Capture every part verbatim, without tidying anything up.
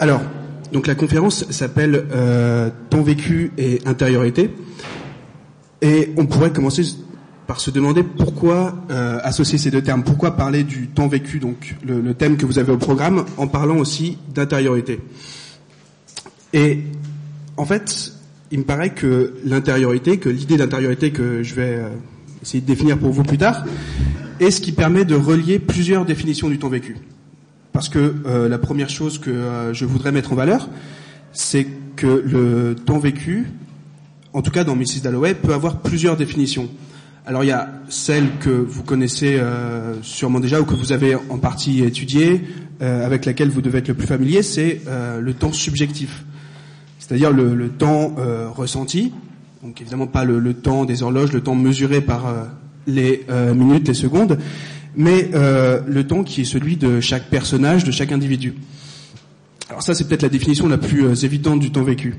Alors, donc la conférence s'appelle euh, Temps vécu et intériorité. Et on pourrait commencer par se demander pourquoi euh, associer ces deux termes. Pourquoi parler du temps vécu, donc le, le thème que vous avez au programme, en parlant aussi d'intériorité. Et en fait, il me paraît que l'intériorité, que l'idée d'intériorité que je vais euh, essayer de définir pour vous plus tard, est ce qui permet de relier plusieurs définitions du temps vécu. Parce que euh, la première chose que euh, je voudrais mettre en valeur, c'est que le temps vécu, en tout cas dans missus Dalloway, peut avoir plusieurs définitions. Alors il y a celle que vous connaissez euh, sûrement déjà ou que vous avez en partie étudiée, euh, avec laquelle vous devez être le plus familier, c'est euh, le temps subjectif. C'est-à-dire le, le temps euh, ressenti, donc évidemment pas le, le temps des horloges, le temps mesuré par euh, les euh, minutes, les secondes, mais euh, le temps qui est celui de chaque personnage, de chaque individu. Alors ça, c'est peut-être la définition la plus euh, évidente du temps vécu.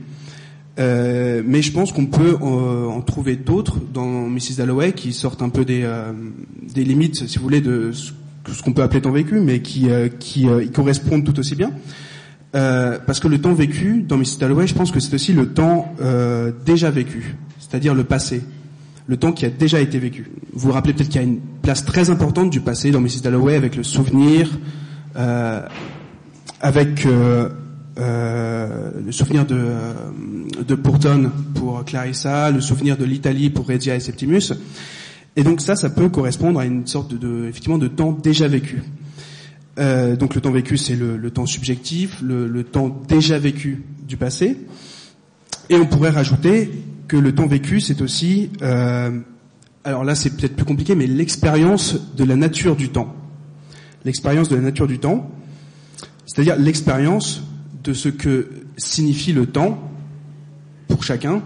Euh, mais je pense qu'on peut euh, en trouver d'autres dans missus Dalloway qui sortent un peu des, euh, des limites, si vous voulez, de ce, ce qu'on peut appeler temps vécu, mais qui, euh, qui euh, y correspondent tout aussi bien. Euh, parce que le temps vécu dans missus Dalloway, je pense que c'est aussi le temps euh, déjà vécu, c'est-à-dire le passé. Le temps qui a déjà été vécu. Vous vous rappelez peut-être qu'il y a une place très importante du passé dans missus Dalloway avec le souvenir, euh, avec euh, euh, le souvenir de, de Pourton pour Clarissa, le souvenir de l'Italie pour Regia et Septimus. Et donc ça, ça peut correspondre à une sorte de, de effectivement, de temps déjà vécu. Euh, donc le temps vécu, c'est le, le temps subjectif, le, le temps déjà vécu du passé. Et on pourrait rajouter que le temps vécu, c'est aussi, euh, alors là c'est peut-être plus compliqué, mais l'expérience de la nature du temps. L'expérience de la nature du temps, c'est-à-dire l'expérience de ce que signifie le temps pour chacun.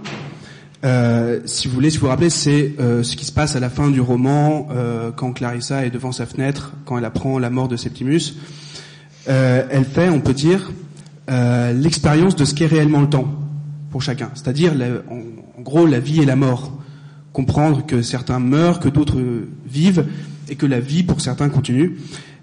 Euh, si vous voulez, si vous vous rappelez, c'est euh, ce qui se passe à la fin du roman, euh, quand Clarissa est devant sa fenêtre, quand elle apprend la mort de Septimus. Euh, elle fait, on peut dire, euh, l'expérience de ce qu'est réellement le temps pour chacun, c'est-à-dire la, en, en gros la vie et la mort, comprendre que certains meurent, que d'autres vivent, et que la vie pour certains continue.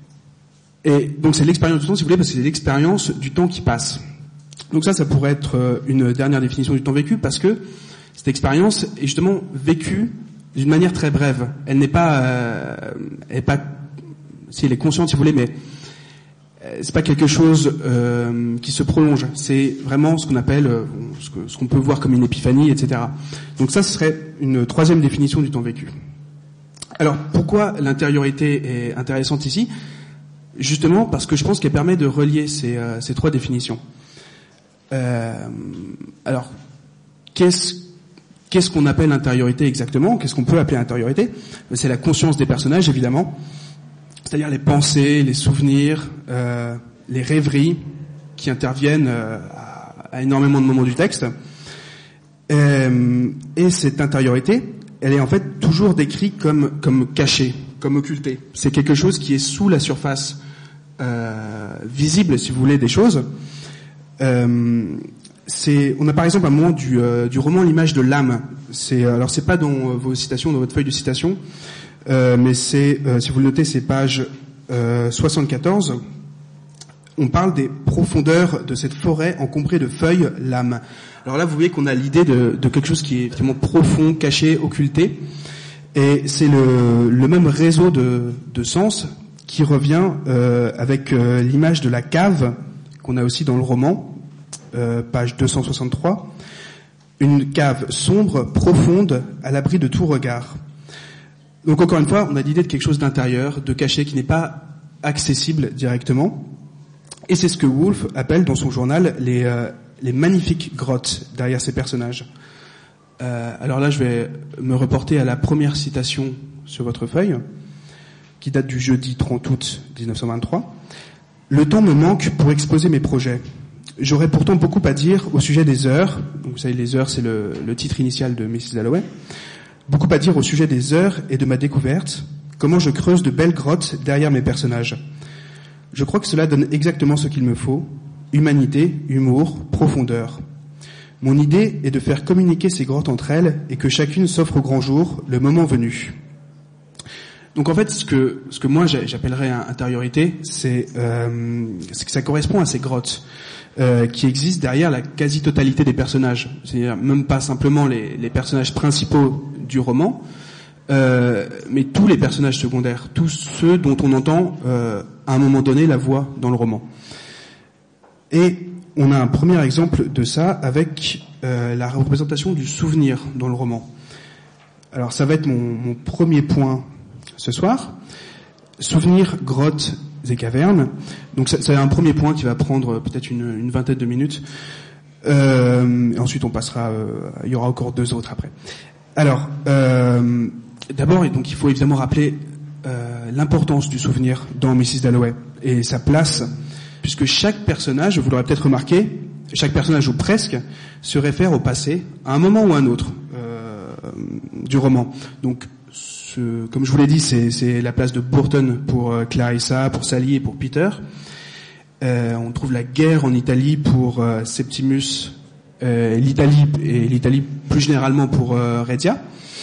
Et donc c'est l'expérience du temps, si vous voulez, parce que c'est l'expérience du temps qui passe. Donc ça, ça pourrait être une dernière définition du temps vécu, parce que cette expérience est justement vécue d'une manière très brève. Elle n'est pas, euh, elle est pas, si elle est consciente, si vous voulez, mais c'est pas quelque chose euh, qui se prolonge. C'est vraiment ce qu'on appelle, euh, ce, que, ce qu'on peut voir comme une épiphanie, et cetera. Donc ça, ce serait une troisième définition du temps vécu. Alors, pourquoi l'intériorité est intéressante ici ? Justement parce que je pense qu'elle permet de relier ces, euh, ces trois définitions. Euh, alors, qu'est-ce, qu'est-ce qu'on appelle intériorité exactement ? Qu'est-ce qu'on peut appeler intériorité ? C'est la conscience des personnages, évidemment. C'est-à-dire les pensées, les souvenirs, euh, les rêveries qui interviennent euh, à, à énormément de moments du texte. Euh, et cette intériorité, elle est en fait toujours décrite comme, comme cachée, comme occultée. C'est quelque chose qui est sous la surface euh, visible, si vous voulez, des choses. Euh, c'est, on a par exemple un moment du, euh, du roman L'image de l'âme. C'est, alors c'est pas dans vos citations, dans votre feuille de citation. Euh, mais c'est, euh, si vous le notez, c'est page euh, soixante-quatorze. On parle des profondeurs de cette forêt encombrée de feuilles, l'âme. Alors là, vous voyez qu'on a l'idée de, de quelque chose qui est effectivement profond, caché, occulté. Et c'est le, le même réseau de, de sens qui revient euh, avec euh, l'image de la cave qu'on a aussi dans le roman, euh, page deux cent soixante-trois. Une cave sombre, profonde, à l'abri de tout regard. Donc encore une fois, on a l'idée de quelque chose d'intérieur, de caché, qui n'est pas accessible directement. Et c'est ce que Woolf appelle dans son journal les, euh, les magnifiques grottes derrière ces personnages. Euh, alors là, je vais me reporter à la première citation sur votre feuille, qui date du jeudi trente août dix-neuf cent vingt-trois. « Le temps me manque pour exposer mes projets. J'aurais pourtant beaucoup à dire au sujet des heures. » Donc vous savez, les heures, c'est le, le titre initial de missus Dalloway. Beaucoup à dire au sujet des heures et de ma découverte, comment je creuse de belles grottes derrière mes personnages. Je crois que cela donne exactement ce qu'il me faut, humanité, humour, profondeur. Mon idée est de faire communiquer ces grottes entre elles et que chacune s'offre au grand jour, le moment venu. Donc en fait, ce que ce que moi j'appellerais intériorité, c'est, euh, c'est que ça correspond à ces grottes euh, qui existent derrière la quasi-totalité des personnages. C'est-à-dire même pas simplement les, les personnages principaux du roman, euh, mais tous les personnages secondaires, tous ceux dont on entend euh, à un moment donné la voix dans le roman. Et on a un premier exemple de ça avec euh, la représentation du souvenir dans le roman. Alors ça va être mon, mon premier point ce soir. Souvenir, grottes et cavernes. Donc c'est un premier point qui va prendre peut-être une, une vingtaine de minutes. Euh, et ensuite on passera, euh, il y aura encore deux autres après. Alors, euh, d'abord, donc il faut évidemment rappeler euh, l'importance du souvenir dans missus Dalloway et sa place, puisque chaque personnage, vous l'aurez peut-être remarqué, chaque personnage ou presque se réfère au passé à un moment ou à un autre euh, du roman. Donc ce, comme je vous l'ai dit, c'est, c'est la place de Burton pour euh, Clarissa, pour Sally et pour Peter. Euh, on trouve la guerre en Italie pour euh, Septimus, euh, l'Italie et l'Italie plus généralement pour euh, Redia.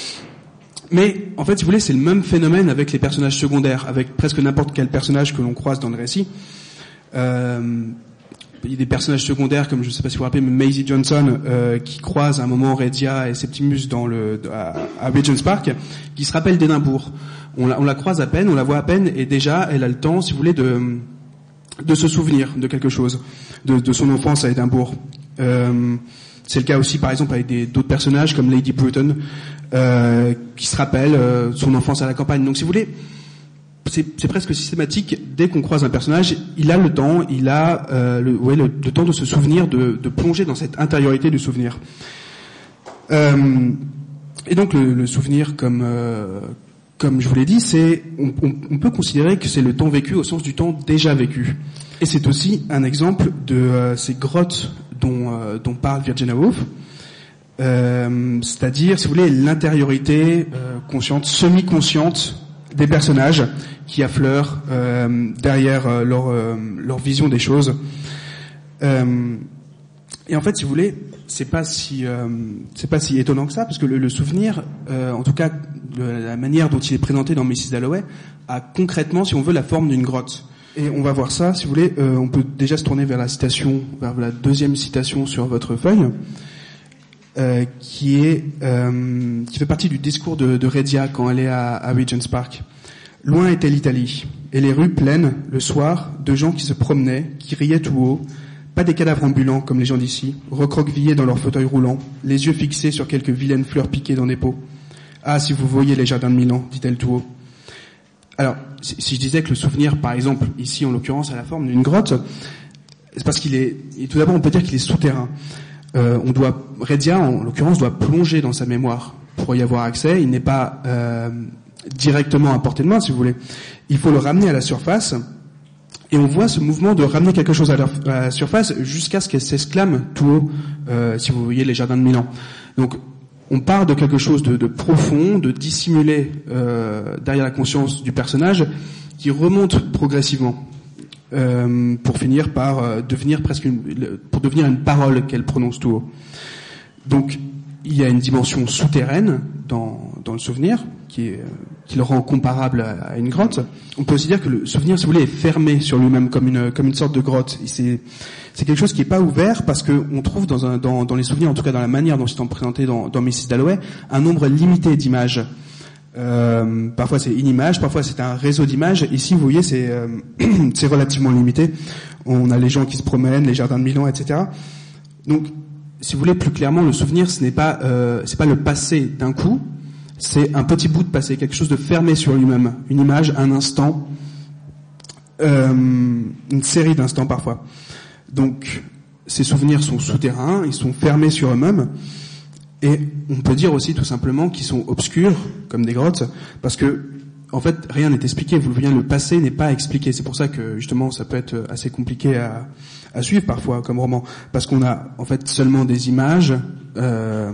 Mais en fait, si vous voulez, c'est le même phénomène avec les personnages secondaires, avec presque n'importe quel personnage que l'on croise dans le récit. Euh, il y a des personnages secondaires comme, je ne sais pas si vous vous rappelez, mais Maisie Johnson euh, qui croise à un moment Redia et Septimus dans le à, à Regent's Park, qui se rappelle d'Édimbourg. On la, on la croise à peine, on la voit à peine, et déjà elle a le temps, si vous voulez, de de se souvenir de quelque chose, de, de son enfance à Édimbourg. Euh, c'est le cas aussi, par exemple, avec des, d'autres personnages comme Lady Bruton, euh, qui se rappellent euh, son enfance à la campagne. Donc, si vous voulez, c'est, c'est presque systématique. Dès qu'on croise un personnage, il a le temps, il a euh, le, ouais, le, le temps de se souvenir, de, de plonger dans cette intériorité du souvenir. Euh, et donc, le, le souvenir, comme euh, comme je vous l'ai dit, c'est on, on, on peut considérer que c'est le temps vécu au sens du temps déjà vécu. Et c'est aussi un exemple de euh, ces grottes dont, euh, dont parle Virginia Woolf, euh, c'est-à-dire, si vous voulez, l'intériorité euh, consciente, semi-consciente des personnages qui affleurent euh, derrière euh, leur, euh, leur vision des choses. Euh, et en fait, si vous voulez, c'est pas si euh, c'est pas si étonnant que ça, parce que le, le souvenir, euh, en tout cas le, la manière dont il est présenté dans missus Dalloway, a concrètement, si on veut, la forme d'une grotte. Et on va voir ça, si vous voulez, euh, on peut déjà se tourner vers la citation, vers la deuxième citation sur votre feuille, euh, qui est euh, qui fait partie du discours de, de Redia quand elle est à, à Regent's Park. Loin était l'Italie, et les rues pleines, le soir, de gens qui se promenaient, qui riaient tout haut, pas des cadavres ambulants comme les gens d'ici, recroquevillés dans leurs fauteuils roulants, les yeux fixés sur quelques vilaines fleurs piquées dans des pots. Ah, si vous voyiez les jardins de Milan, dit-elle tout haut. Alors, si, si je disais que le souvenir, par exemple, ici en l'occurrence, a la forme d'une grotte, c'est parce qu'il est, et tout d'abord on peut dire qu'il est souterrain. Euh, on doit, Redia en l'occurrence doit plonger dans sa mémoire pour y avoir accès. Il n'est pas euh, directement à portée de main, si vous voulez. Il faut le ramener à la surface. Et on voit ce mouvement de ramener quelque chose à la surface jusqu'à ce qu'elle s'exclame tout haut, euh, si vous voyez les jardins de Milan. Donc, on part de quelque chose de, de profond, de dissimulé euh, derrière la conscience du personnage, qui remonte progressivement euh, pour finir par euh, devenir presque une, pour devenir une parole qu'elle prononce tout haut. Donc, il y a une dimension souterraine dans, dans le souvenir qui est qui le rend comparable à, à une grotte. On peut aussi dire que le souvenir, si vous voulez, est fermé sur lui-même comme une comme une sorte de grotte. Et c'est c'est quelque chose qui est pas ouvert parce que on trouve dans un dans dans les souvenirs, en tout cas dans la manière dont ils sont présentés dans dans missus Dalloway, un nombre limité d'images. Euh, parfois c'est une image, parfois c'est un réseau d'images. Ici, vous voyez, c'est euh, c'est relativement limité. On a les gens qui se promènent, les jardins de Milan, et cetera. Donc, si vous voulez, plus clairement, le souvenir, ce n'est pas euh, c'est pas le passé d'un coup. C'est un petit bout de passé, quelque chose de fermé sur lui-même, une image, un instant, euh, une série d'instants parfois. Donc, ces souvenirs sont souterrains, ils sont fermés sur eux-mêmes, et on peut dire aussi tout simplement qu'ils sont obscurs, comme des grottes, parce que, en fait, rien n'est expliqué. Vous le voyez, le passé n'est pas expliqué. C'est pour ça que, justement, ça peut être assez compliqué à, à suivre parfois comme roman, parce qu'on a, en fait, seulement des images, euh,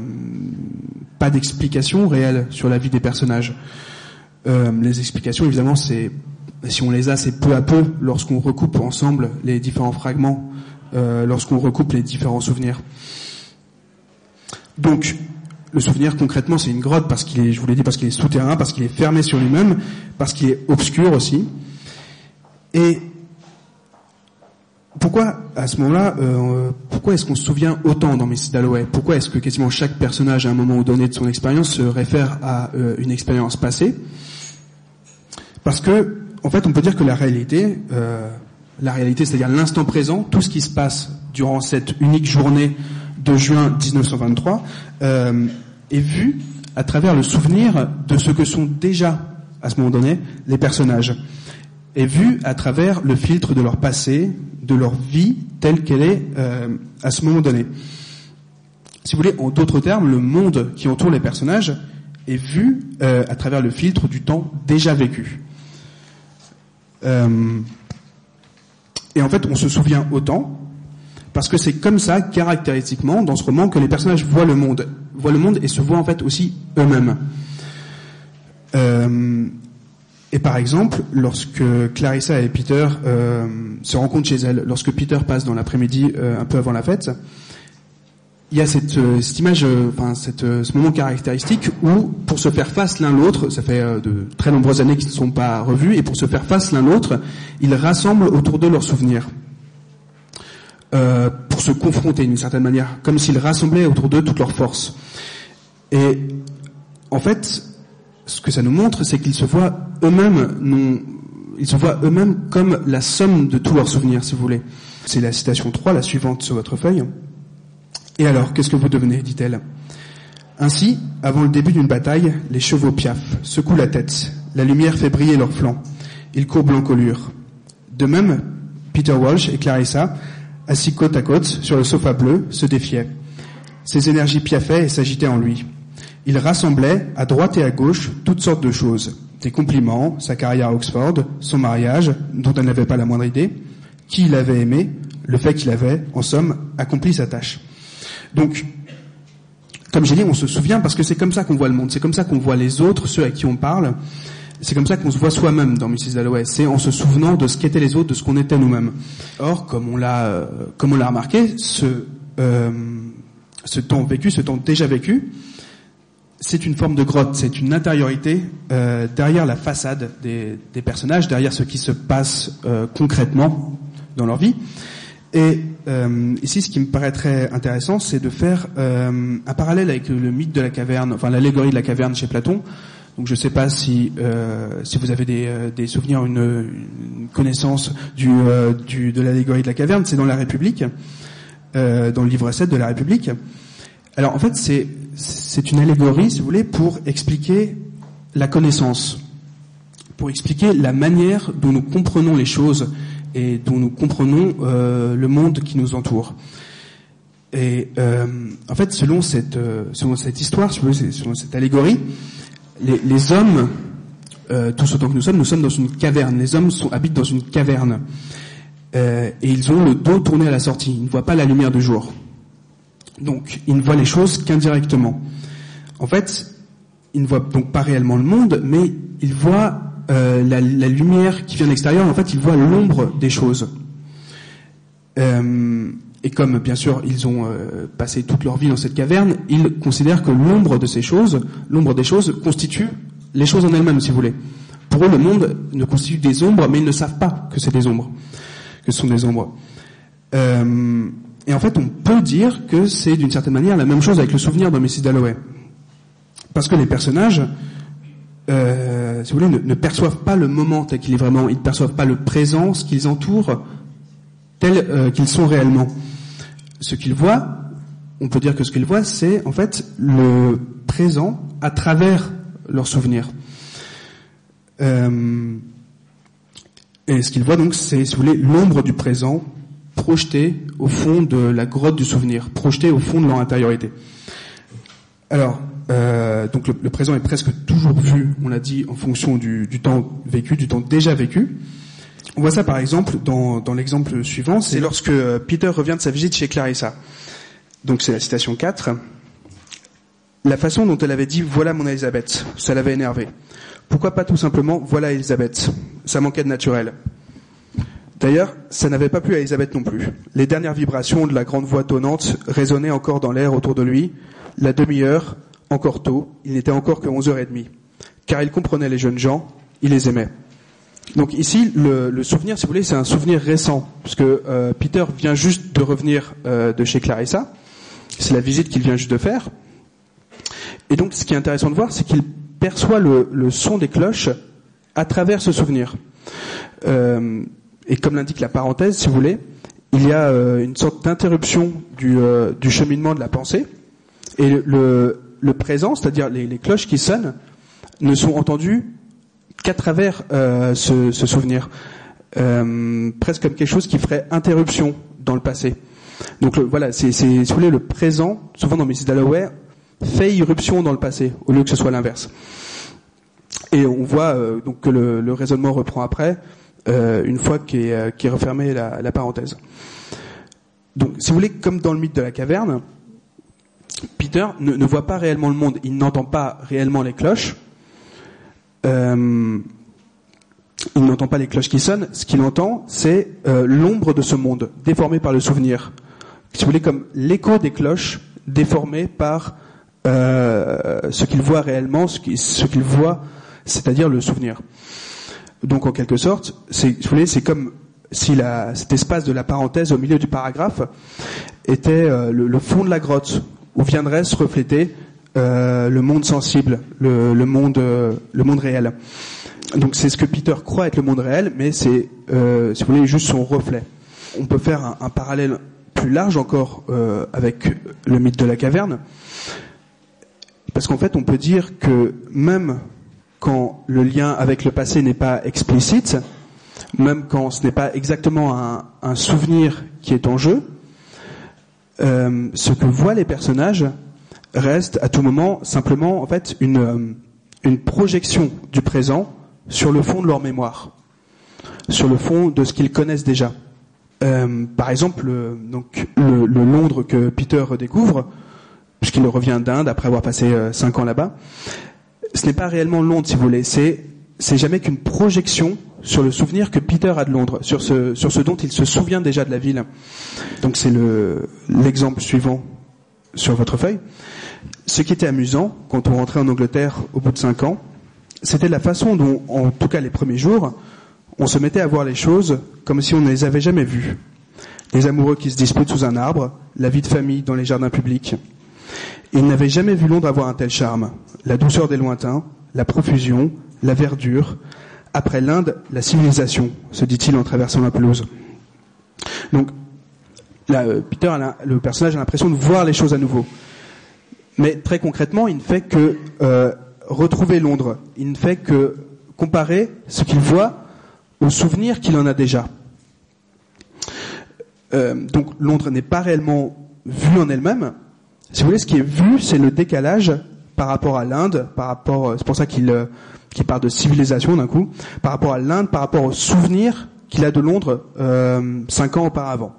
pas d'explication réelle sur la vie des personnages. Euh, les explications, évidemment, c'est si on les a, c'est peu à peu lorsqu'on recoupe ensemble les différents fragments, euh, lorsqu'on recoupe les différents souvenirs. Donc, le souvenir, concrètement, c'est une grotte parce qu'il est, je vous l'ai dit, parce qu'il est souterrain, parce qu'il est fermé sur lui-même, parce qu'il est obscur aussi. Et pourquoi, à ce moment-là, euh, pourquoi est-ce qu'on se souvient autant dans Mrs Dalloway? Pourquoi est-ce que quasiment chaque personnage, à un moment donné de son expérience, se réfère à euh, une expérience passée? Parce que, en fait, on peut dire que la réalité, euh, la réalité, c'est-à-dire l'instant présent, tout ce qui se passe durant cette unique journée de juin dix-neuf cent vingt-trois, euh, est vu à travers le souvenir de ce que sont déjà, à ce moment donné, les personnages. Est vu à travers le filtre de leur passé, de leur vie telle qu'elle est euh, à ce moment donné. Si vous voulez, en d'autres termes, le monde qui entoure les personnages est vu euh, à travers le filtre du temps déjà vécu. Euh, et en fait, on se souvient autant parce que c'est comme ça, caractéristiquement, dans ce roman, que les personnages voient le monde, voient le monde et se voient en fait aussi eux-mêmes. Euh, Et par exemple, lorsque Clarissa et Peter euh, se rencontrent chez elle, lorsque Peter passe dans l'après-midi euh, un peu avant la fête, il y a cette, euh, cette image, euh, enfin cette, euh, ce moment caractéristique où, pour se faire face l'un l'autre, ça fait euh, de très nombreuses années qu'ils ne sont pas revus, et pour se faire face l'un l'autre, ils rassemblent autour d'eux leurs souvenirs, euh, pour se confronter d'une certaine manière, comme s'ils rassemblaient autour d'eux toutes leurs forces. Et en fait, ce que ça nous montre, c'est qu'ils se voient eux-mêmes, non, ils se voient eux-mêmes comme la somme de tous leurs souvenirs, si vous voulez. C'est la citation trois, la suivante sur votre feuille. Et alors, qu'est-ce que vous devenez, dit-elle. Ainsi, avant le début d'une bataille, les chevaux piaffent, secouent la tête, la lumière fait briller leurs flancs, ils courbent l'encolure. De même, Peter Walsh et Clarissa, assis côte à côte sur le sofa bleu, se défiaient. Ses énergies piaffaient et s'agitaient en lui. Il rassemblait, à droite et à gauche, toutes sortes de choses. Des compliments, sa carrière à Oxford, son mariage, dont elle n'avait pas la moindre idée, qui il avait aimé, le fait qu'il avait, en somme, accompli sa tâche. Donc, comme j'ai dit, on se souvient parce que c'est comme ça qu'on voit le monde, c'est comme ça qu'on voit les autres, ceux à qui on parle, c'est comme ça qu'on se voit soi-même dans Mrs Dalloway, c'est en se souvenant de ce qu'étaient les autres, de ce qu'on était nous-mêmes. Or, comme on l'a, euh, comme on l'a remarqué, ce, euh, ce temps vécu, ce temps déjà vécu, c'est une forme de grotte, c'est une intériorité euh, derrière la façade des, des personnages, derrière ce qui se passe euh, concrètement dans leur vie. Et euh, ici, ce qui me paraît très intéressant, c'est de faire euh, un parallèle avec le mythe de la caverne, enfin l'allégorie de la caverne chez Platon. Donc, je ne sais pas si euh, si vous avez des, euh, des souvenirs, une, une connaissance du, euh, du de l'allégorie de la caverne. C'est dans La République, euh, dans le livre sept de La République. Alors, en fait, c'est c'est une allégorie, si vous voulez, pour expliquer la connaissance, pour expliquer la manière dont nous comprenons les choses et dont nous comprenons euh, le monde qui nous entoure. Et euh, en fait, selon cette euh, selon cette histoire, si vous voulez, selon cette allégorie, les, les hommes, euh, tous autant que nous sommes, nous sommes dans une caverne. Les hommes sont, habitent dans une caverne euh, et ils ont le dos tourné à la sortie. Ils ne voient pas la lumière du jour. Donc, ils ne voient les choses qu'indirectement. En fait, ils ne voient donc pas réellement le monde, mais ils voient euh, la, la lumière qui vient de l'extérieur. En fait, ils voient l'ombre des choses. Euh, et comme, bien sûr, ils ont euh, passé toute leur vie dans cette caverne, ils considèrent que l'ombre de ces choses, l'ombre des choses, constitue les choses en elles-mêmes, si vous voulez. Pour eux, le monde ne constitue des ombres, mais ils ne savent pas que c'est des ombres, que ce sont des ombres. Euh, Et en fait, on peut dire que c'est d'une certaine manière la même chose avec le souvenir de Mrs Dalloway. Parce que les personnages, euh, si vous voulez, ne, ne perçoivent pas le moment tel qu'il est vraiment, ils ne perçoivent pas le présent, ce qu'ils entourent, tel euh, qu'ils sont réellement. Ce qu'ils voient, on peut dire que ce qu'ils voient, c'est en fait le présent à travers leurs souvenirs. Euh, et ce qu'ils voient donc, c'est, si vous voulez, l'ombre du présent, projeté au fond de la grotte du souvenir, projeté au fond de leur intériorité. Alors, euh, donc le, le présent est presque toujours vu, on l'a dit, en fonction du, du temps vécu, du temps déjà vécu. On voit ça par exemple dans, dans l'exemple suivant, c'est lorsque Peter revient de sa visite chez Clarissa. Donc c'est la citation quatre. La façon dont elle avait dit « voilà mon Elisabeth », ça l'avait énervé. Pourquoi pas tout simplement « voilà Elisabeth », ça manquait de naturel. D'ailleurs, ça n'avait pas plu à Elisabeth non plus. Les dernières vibrations de la grande voix tonnante résonnaient encore dans l'air autour de lui. La demi-heure, encore tôt, il n'était encore que onze heures trente. Car il comprenait les jeunes gens, il les aimait. Donc ici, le, le souvenir, si vous voulez, c'est un souvenir récent, puisque euh, Peter vient juste de revenir euh, de chez Clarissa. C'est la visite qu'il vient juste de faire. Et donc, ce qui est intéressant de voir, c'est qu'il perçoit le, le son des cloches à travers ce souvenir. Euh, et comme l'indique la parenthèse, si vous voulez, il y a euh, une sorte d'interruption du, euh, du cheminement de la pensée. Et le, le, le présent, c'est-à-dire les, les cloches qui sonnent, ne sont entendues qu'à travers euh, ce, ce souvenir. Euh, presque comme quelque chose qui ferait interruption dans le passé. Donc le, voilà, c'est, c'est, si vous voulez, le présent, souvent dans missus Dalloway, fait irruption dans le passé, au lieu que ce soit l'inverse. Et on voit euh, donc que le, le raisonnement reprend après, euh, une fois qu'est, euh, qu'est refermée la, la parenthèse. Donc, si vous voulez, comme dans le mythe de la caverne, Peter ne, ne voit pas réellement le monde, il n'entend pas réellement les cloches, euh, il n'entend pas les cloches qui sonnent, ce qu'il entend, c'est euh, l'ombre de ce monde, déformée par le souvenir. Si vous voulez, comme l'écho des cloches, déformé par euh, ce qu'il voit réellement, ce qu'il, ce qu'il voit, c'est-à-dire le souvenir. Donc, en quelque sorte, c'est, si vous voulez, c'est comme si la, cet espace de la parenthèse au milieu du paragraphe était euh, le, le fond de la grotte, où viendrait se refléter euh, le monde sensible, le, le monde, euh, le monde réel. Donc c'est ce que Peter croit être le monde réel, mais c'est, euh, si vous voulez, juste son reflet. On peut faire un, un parallèle plus large encore euh, avec le mythe de la caverne, parce qu'en fait, on peut dire que même quand le lien avec le passé n'est pas explicite, même quand ce n'est pas exactement un, un souvenir qui est en jeu, euh, ce que voient les personnages reste à tout moment simplement en fait une, euh, une projection du présent sur le fond de leur mémoire, sur le fond de ce qu'ils connaissent déjà. Euh, par exemple, le, donc le, le Londres que Peter redécouvre, puisqu'il revient d'Inde après avoir passé euh, cinq ans là-bas, ce n'est pas réellement Londres, si vous voulez, c'est c'est jamais qu'une projection sur le souvenir que Peter a de Londres, sur ce sur ce dont il se souvient déjà de la ville. Donc c'est le l'exemple suivant sur votre feuille. Ce qui était amusant quand on rentrait en Angleterre au bout de cinq ans, c'était la façon dont, en tout cas les premiers jours, on se mettait à voir les choses comme si on ne les avait jamais vues. Les amoureux qui se disputent sous un arbre, la vie de famille dans les jardins publics. Ils n'avaient jamais vu Londres avoir un tel charme. La douceur des lointains, la profusion, la verdure. Après l'Inde, la civilisation, se dit-il en traversant la pelouse. Donc, là, Peter, a la, le personnage a l'impression de voir les choses à nouveau. Mais très concrètement, il ne fait que euh, retrouver Londres. Il ne fait que comparer ce qu'il voit aux souvenirs qu'il en a déjà. Euh, donc Londres n'est pas réellement vue en elle-même. Si vous voulez, ce qui est vu, c'est le décalage par rapport à l'Inde, par rapport, c'est pour ça qu'il, euh, qu'il parle de civilisation d'un coup, par rapport à l'Inde, par rapport aux souvenirs qu'il a de Londres euh, cinq ans auparavant.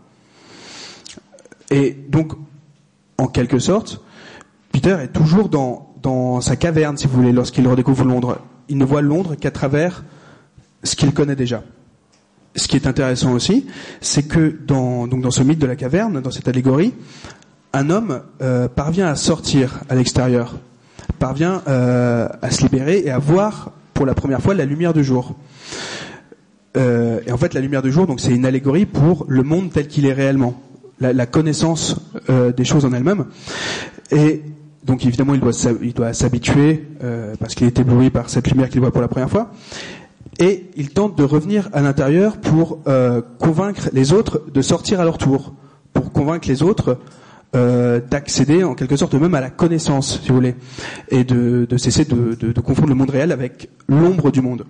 Et donc, en quelque sorte, Peter est toujours dans, dans sa caverne, si vous voulez, lorsqu'il redécouvre Londres. Il ne voit Londres qu'à travers ce qu'il connaît déjà. Ce qui est intéressant aussi, c'est que dans, donc dans ce mythe de la caverne, dans cette allégorie, un homme euh, parvient à sortir à l'extérieur, parvient euh, à se libérer et à voir pour la première fois la lumière du jour. Euh, et en fait, la lumière du jour, donc, c'est une allégorie pour le monde tel qu'il est réellement, la, la connaissance euh, des choses en elles-mêmes. Et donc, évidemment, il doit, il doit s'habituer euh, parce qu'il est ébloui par cette lumière qu'il voit pour la première fois. Et il tente de revenir à l'intérieur pour euh, convaincre les autres de sortir à leur tour, pour convaincre les autres euh, d'accéder en quelque sorte même à la connaissance, si vous voulez, et de, de cesser de, de, de confondre le monde réel avec l'ombre du monde.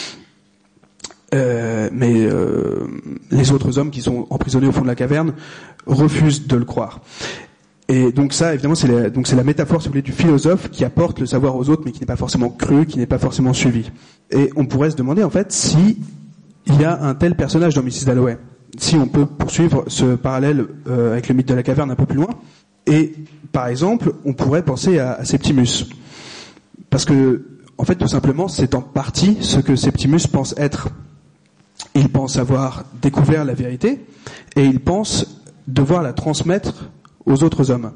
Euh, mais euh, les autres hommes qui sont emprisonnés au fond de la caverne refusent de le croire. Et donc ça, évidemment, c'est la, donc c'est la métaphore, si vous voulez, du philosophe qui apporte le savoir aux autres, mais qui n'est pas forcément cru, qui n'est pas forcément suivi. Et on pourrait se demander, en fait, si il y a un tel personnage dans missus Dalloway, si on peut poursuivre ce parallèle euh, avec le mythe de la caverne un peu plus loin. Et par exemple, on pourrait penser à, à Septimus, parce que, en fait, tout simplement, c'est en partie ce que Septimus pense être. Il pense avoir découvert la vérité, et il pense devoir la transmettre aux autres hommes.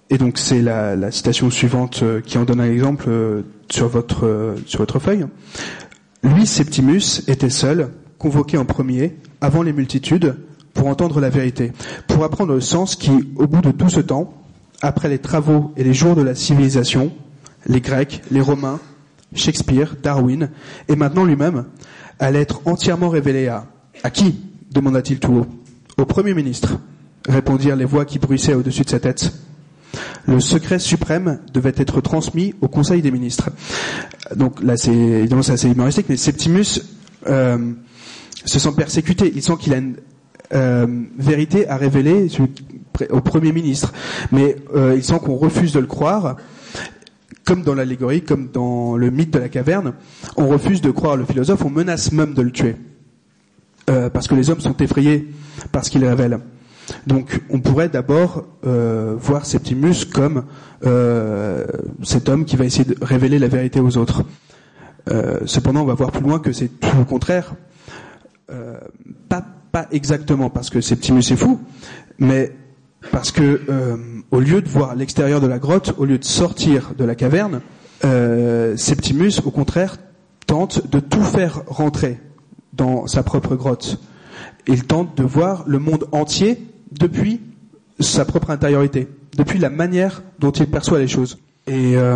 et donc c'est la, la citation suivante euh, qui en donne un exemple euh, sur votre euh, sur votre feuille. Lui, Septimus, était seul, convoqué en premier, avant les multitudes, pour entendre la vérité, pour apprendre le sens qui, au bout de tout ce temps, après les travaux et les jours de la civilisation, les Grecs, les Romains, Shakespeare, Darwin, et maintenant lui-même, allait être entièrement révélé à... À qui ? Demanda-t-il tout haut. Au Premier ministre, répondirent les voix qui bruissaient au-dessus de sa tête. Le secret suprême devait être transmis au Conseil des ministres. Donc là, c'est évidemment c'est assez humoristique, mais Septimus euh, se sent persécuté. Il sent qu'il a une euh, vérité à révéler au Premier ministre, mais euh, il sent qu'on refuse de le croire. Comme dans l'allégorie, comme dans le mythe de la caverne, on refuse de croire le philosophe, on menace même de le tuer. Euh, parce que les hommes sont effrayés par ce qu'il révèle. Donc on pourrait d'abord euh, voir Septimus comme euh, cet homme qui va essayer de révéler la vérité aux autres. Euh, cependant, on va voir plus loin que c'est tout le contraire. Euh, pas, pas exactement parce que Septimus est fou, mais parce que euh, au lieu de voir l'extérieur de la grotte, au lieu de sortir de la caverne, euh, Septimus, au contraire, tente de tout faire rentrer dans sa propre grotte. Il tente de voir le monde entier depuis sa propre intériorité, depuis la manière dont il perçoit les choses. Et euh,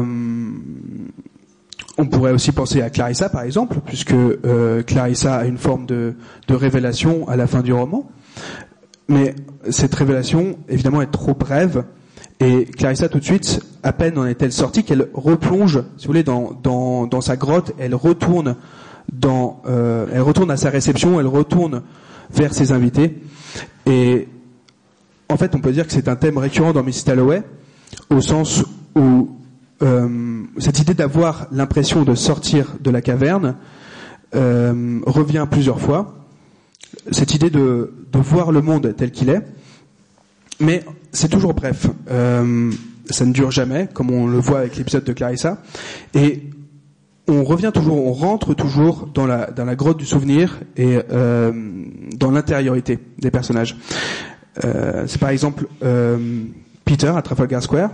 on pourrait aussi penser à Clarissa, par exemple, puisque euh, Clarissa a une forme de, de révélation à la fin du roman. Mais cette révélation, évidemment, est trop brève. Et Clarissa, tout de suite, à peine en est-elle sortie qu'elle replonge, si vous voulez, dans, dans, dans sa grotte. Elle retourne dans, euh, elle retourne à sa réception. Elle retourne vers ses invités. Et en fait, on peut dire que c'est un thème récurrent dans Mrs. Dalloway, au sens où euh, cette idée d'avoir l'impression de sortir de la caverne euh, revient plusieurs fois. Cette idée de, de voir le monde tel qu'il est, mais c'est toujours bref. Euh, ça ne dure jamais, comme on le voit avec l'épisode de Clarissa, et on revient toujours, on rentre toujours dans la, dans la grotte du souvenir et euh, dans l'intériorité des personnages. Euh, c'est par exemple euh, Peter à Trafalgar Square,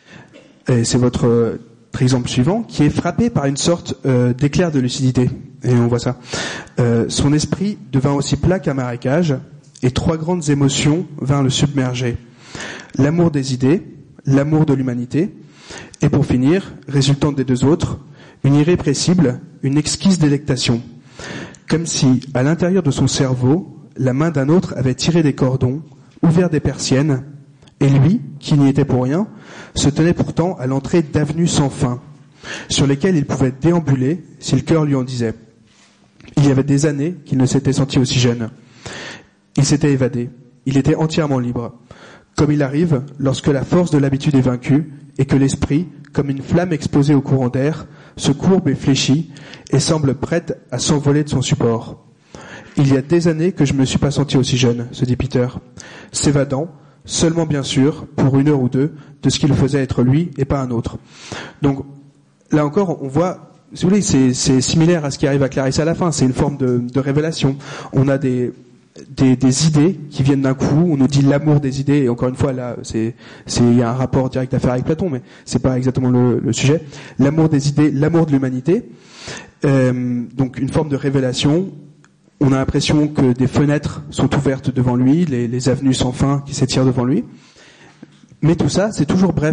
et c'est votre, votre exemple suivant, qui est frappé par une sorte euh, d'éclair de lucidité. Et on voit ça. Euh, son esprit devint aussi plat qu'un marécage, et trois grandes émotions vinrent le submerger. L'amour des idées, l'amour de l'humanité, et pour finir, résultante des deux autres, une irrépressible, une exquise délectation. Comme si, à l'intérieur de son cerveau, la main d'un autre avait tiré des cordons, ouvert des persiennes, et lui, qui n'y était pour rien, se tenait pourtant à l'entrée d'avenues sans fin, sur lesquelles il pouvait déambuler si le cœur lui en disait. Il y avait des années qu'il ne s'était senti aussi jeune. Il s'était évadé. Il était entièrement libre. Comme il arrive lorsque la force de l'habitude est vaincue et que l'esprit, comme une flamme exposée au courant d'air, se courbe et fléchit et semble prête à s'envoler de son support. Il y a des années que je ne me suis pas senti aussi jeune, se dit Peter, s'évadant, seulement bien sûr, pour une heure ou deux, de ce qu'il faisait être lui et pas un autre. Donc, là encore, on voit, si vous voulez, c'est, c'est similaire à ce qui arrive à Clarissa à la fin. C'est une forme de, de révélation. On a des, des, des idées qui viennent d'un coup. On nous dit l'amour des idées. Et encore une fois, là, c'est, c'est, il y a un rapport direct à faire avec Platon, mais c'est pas exactement le, le sujet. L'amour des idées, l'amour de l'humanité. Euh, donc, une forme de révélation. On a l'impression que des fenêtres sont ouvertes devant lui, les, les avenues sans fin qui s'étirent devant lui. Mais tout ça, c'est toujours bref.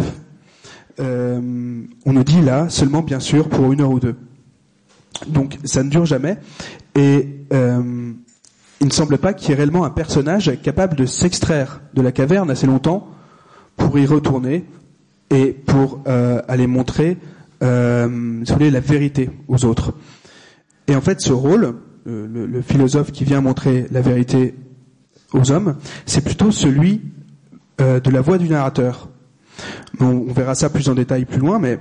Euh, on nous dit là seulement bien sûr pour une heure ou deux. Donc ça ne dure jamais et euh, il ne semble pas qu'il y ait réellement un personnage capable de s'extraire de la caverne assez longtemps pour y retourner et pour euh, aller montrer euh, si vous voulez, la vérité aux autres. Et en fait ce rôle, le, le, le philosophe qui vient montrer la vérité aux hommes, c'est plutôt celui euh, de la voix du narrateur. On verra ça plus en détail plus loin, mais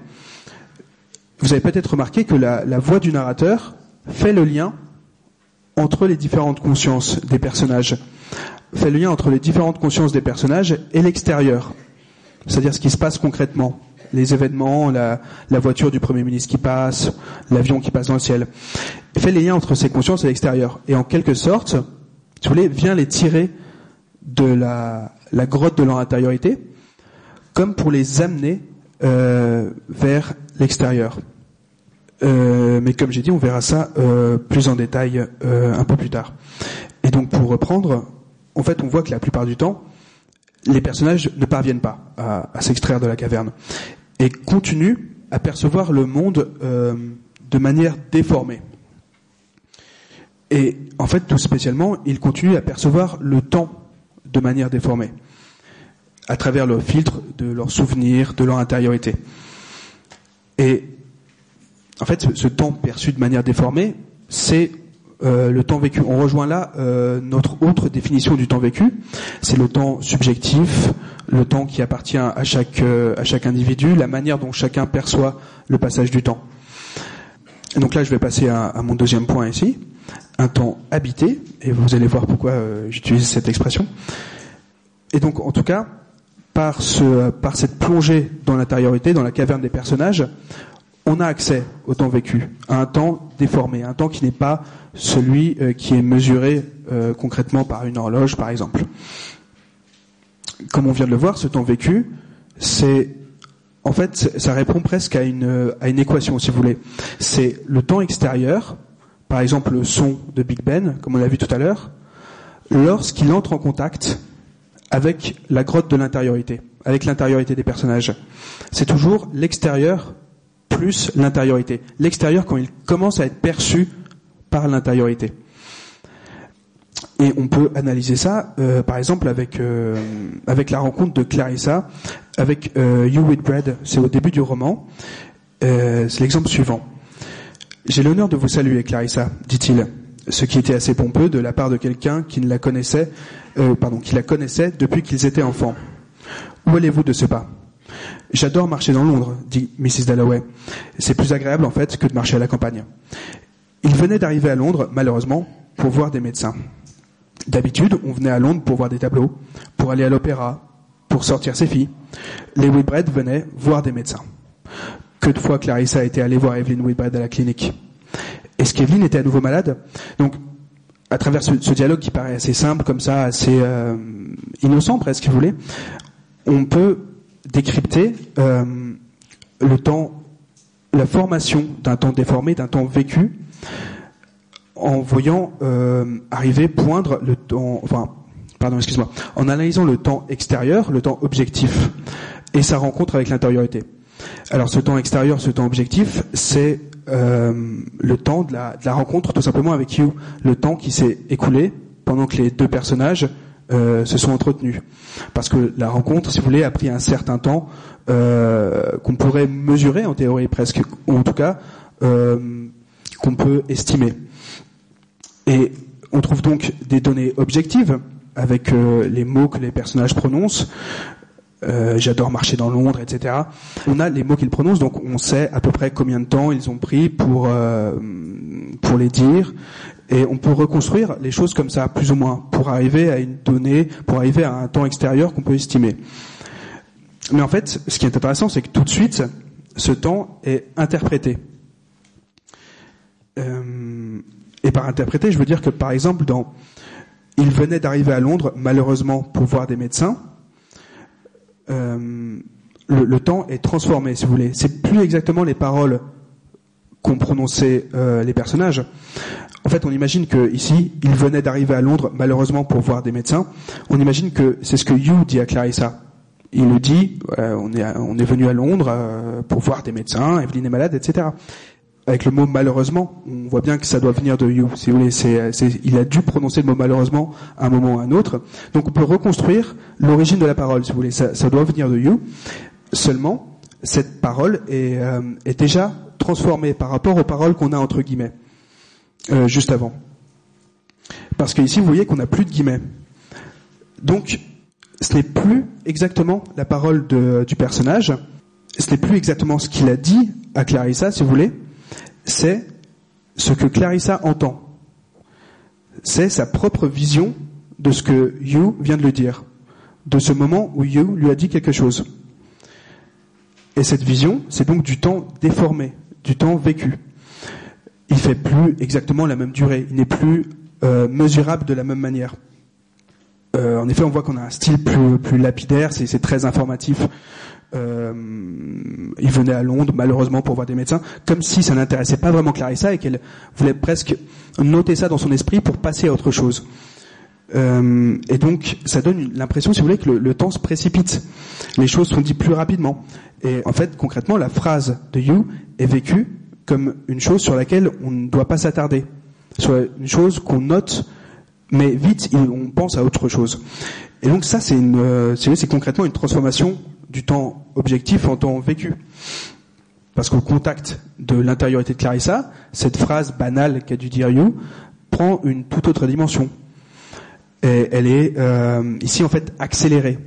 vous avez peut-être remarqué que la, la voix du narrateur fait le lien entre les différentes consciences des personnages, fait le lien entre les différentes consciences des personnages et l'extérieur, c'est-à-dire ce qui se passe concrètement, les événements, la, la voiture du Premier ministre qui passe, l'avion qui passe dans le ciel, fait les liens entre ces consciences et l'extérieur, et en quelque sorte, si vous voulez, vient les tirer de la, la grotte de leur intériorité, comme pour les amener euh, vers l'extérieur. Euh, mais comme j'ai dit, on verra ça euh, plus en détail euh, un peu plus tard. Et donc pour reprendre, en fait on voit que la plupart du temps, les personnages ne parviennent pas à, à s'extraire de la caverne et continuent à percevoir le monde euh, de manière déformée. Et en fait, tout spécialement, ils continuent à percevoir le temps de manière déformée, à travers le filtre de leurs souvenirs, de leur intériorité. Et en fait, ce, ce temps perçu de manière déformée, c'est euh, le temps vécu. On rejoint là euh, notre autre définition du temps vécu, c'est le temps subjectif, le temps qui appartient à chaque euh, à chaque individu, la manière dont chacun perçoit le passage du temps. Et donc là, je vais passer à, à mon deuxième point ici, un temps habité, et vous allez voir pourquoi euh, j'utilise cette expression. Et donc, en tout cas, par ce par cette plongée dans l'intériorité, dans la caverne des personnages, on a accès au temps vécu, à un temps déformé, un temps qui n'est pas celui euh, qui est mesuré euh, concrètement par une horloge, par exemple. Comme on vient de le voir, ce temps vécu, c'est, en fait, ça répond presque à une, à une équation, si vous voulez. C'est le temps extérieur, par exemple le son de Big Ben, comme on l'a vu tout à l'heure, lorsqu'il entre en contact avec la grotte de l'intériorité, avec l'intériorité des personnages. C'est toujours l'extérieur plus l'intériorité. L'extérieur quand il commence à être perçu par l'intériorité. Et on peut analyser ça, euh, par exemple, avec euh, avec la rencontre de Clarissa avec euh, Hugh Whitbread. C'est au début du roman. Euh, c'est l'exemple suivant. « J'ai l'honneur de vous saluer, Clarissa, dit-il, ce qui était assez pompeux de la part de quelqu'un qui ne la connaissait, euh, pardon, qui la connaissait depuis qu'ils étaient enfants. Où allez-vous de ce pas ? J'adore marcher dans Londres, dit missus Dalloway. C'est plus agréable en fait que de marcher à la campagne. Il venait d'arriver à Londres, malheureusement, pour voir des médecins. D'habitude, on venait à Londres pour voir des tableaux, pour aller à l'opéra, pour sortir ses filles. Les Whitbread venaient voir des médecins. Que de fois Clarissa était allée voir Evelyn Whitbread à la clinique. Est-ce qu'Evelyn était à nouveau malade ? Donc, à travers ce, ce dialogue qui paraît assez simple, comme ça, assez euh, innocent presque, si vous voulez, on peut décrypter euh, le temps, la formation d'un temps déformé, d'un temps vécu, en voyant euh, arriver poindre le temps, enfin, pardon, excuse-moi, en analysant le temps extérieur, le temps objectif, et sa rencontre avec l'intériorité. Alors, ce temps extérieur, ce temps objectif, c'est euh, le temps de la, de la rencontre, tout simplement, avec Hugh, le temps qui s'est écoulé pendant que les deux personnages euh, se sont entretenus. Parce que la rencontre, si vous voulez, a pris un certain temps euh, qu'on pourrait mesurer en théorie presque, ou en tout cas euh, qu'on peut estimer. Et on trouve donc des données objectives avec euh, les mots que les personnages prononcent. Euh, j'adore marcher dans Londres, et cetera. On a les mots qu'ils prononcent, donc on sait à peu près combien de temps ils ont pris pour euh, pour les dire, et on peut reconstruire les choses comme ça, plus ou moins, pour arriver à une donnée, pour arriver à un temps extérieur qu'on peut estimer. Mais en fait, ce qui est intéressant, c'est que tout de suite, ce temps est interprété. Euh, et par interpréter, je veux dire que, par exemple, dans « Il venait d'arriver à Londres, malheureusement, pour voir des médecins », Euh, le, le temps est transformé, si vous voulez. C'est plus exactement les paroles qu'ont prononcées euh, les personnages. En fait, on imagine que ici, il venait d'arriver à Londres, malheureusement pour voir des médecins. On imagine que c'est ce que Hugh dit à Clarissa. Il le dit, euh, on est on est venu à Londres euh, pour voir des médecins, Evelyn est malade, et cetera. Avec le mot malheureusement, on voit bien que ça doit venir de Hugh. Si vous voulez, c'est, c'est, il a dû prononcer le mot malheureusement à un moment ou à un autre. Donc on peut reconstruire l'origine de la parole, si vous voulez. Ça, ça doit venir de Hugh. Seulement, cette parole est, euh, est déjà transformée par rapport aux paroles qu'on a entre guillemets euh, juste avant. Parce que ici, vous voyez qu'on n'a plus de guillemets. Donc, ce n'est plus exactement la parole de, du personnage. Ce n'est plus exactement ce qu'il a dit à Clarissa, si vous voulez. C'est ce que Clarissa entend. C'est sa propre vision de ce que Hugh vient de lui dire, de ce moment où Hugh lui a dit quelque chose. Et cette vision, c'est donc du temps déformé, du temps vécu. Il fait plus exactement la même durée, il n'est plus euh, mesurable de la même manière. Euh, en effet, on voit qu'on a un style plus, plus lapidaire, c'est, c'est très informatif. Euh, il venait à Londres, malheureusement, pour voir des médecins, comme si ça n'intéressait pas vraiment Clarissa et qu'elle voulait presque noter ça dans son esprit pour passer à autre chose. Euh, et donc, ça donne l'impression, si vous voulez, que le, le temps se précipite. Les choses sont dites plus rapidement. Et en fait, concrètement, la phrase de You est vécue comme une chose sur laquelle on ne doit pas s'attarder, sur une chose qu'on note, mais vite, on pense à autre chose. Et donc ça, c'est une, euh, c'est, c'est concrètement une transformation du temps objectif en temps vécu. Parce qu'au contact de l'intériorité de Clarissa, cette phrase banale qu'a dû dire You prend une toute autre dimension. Et elle est euh, ici en fait accélérée.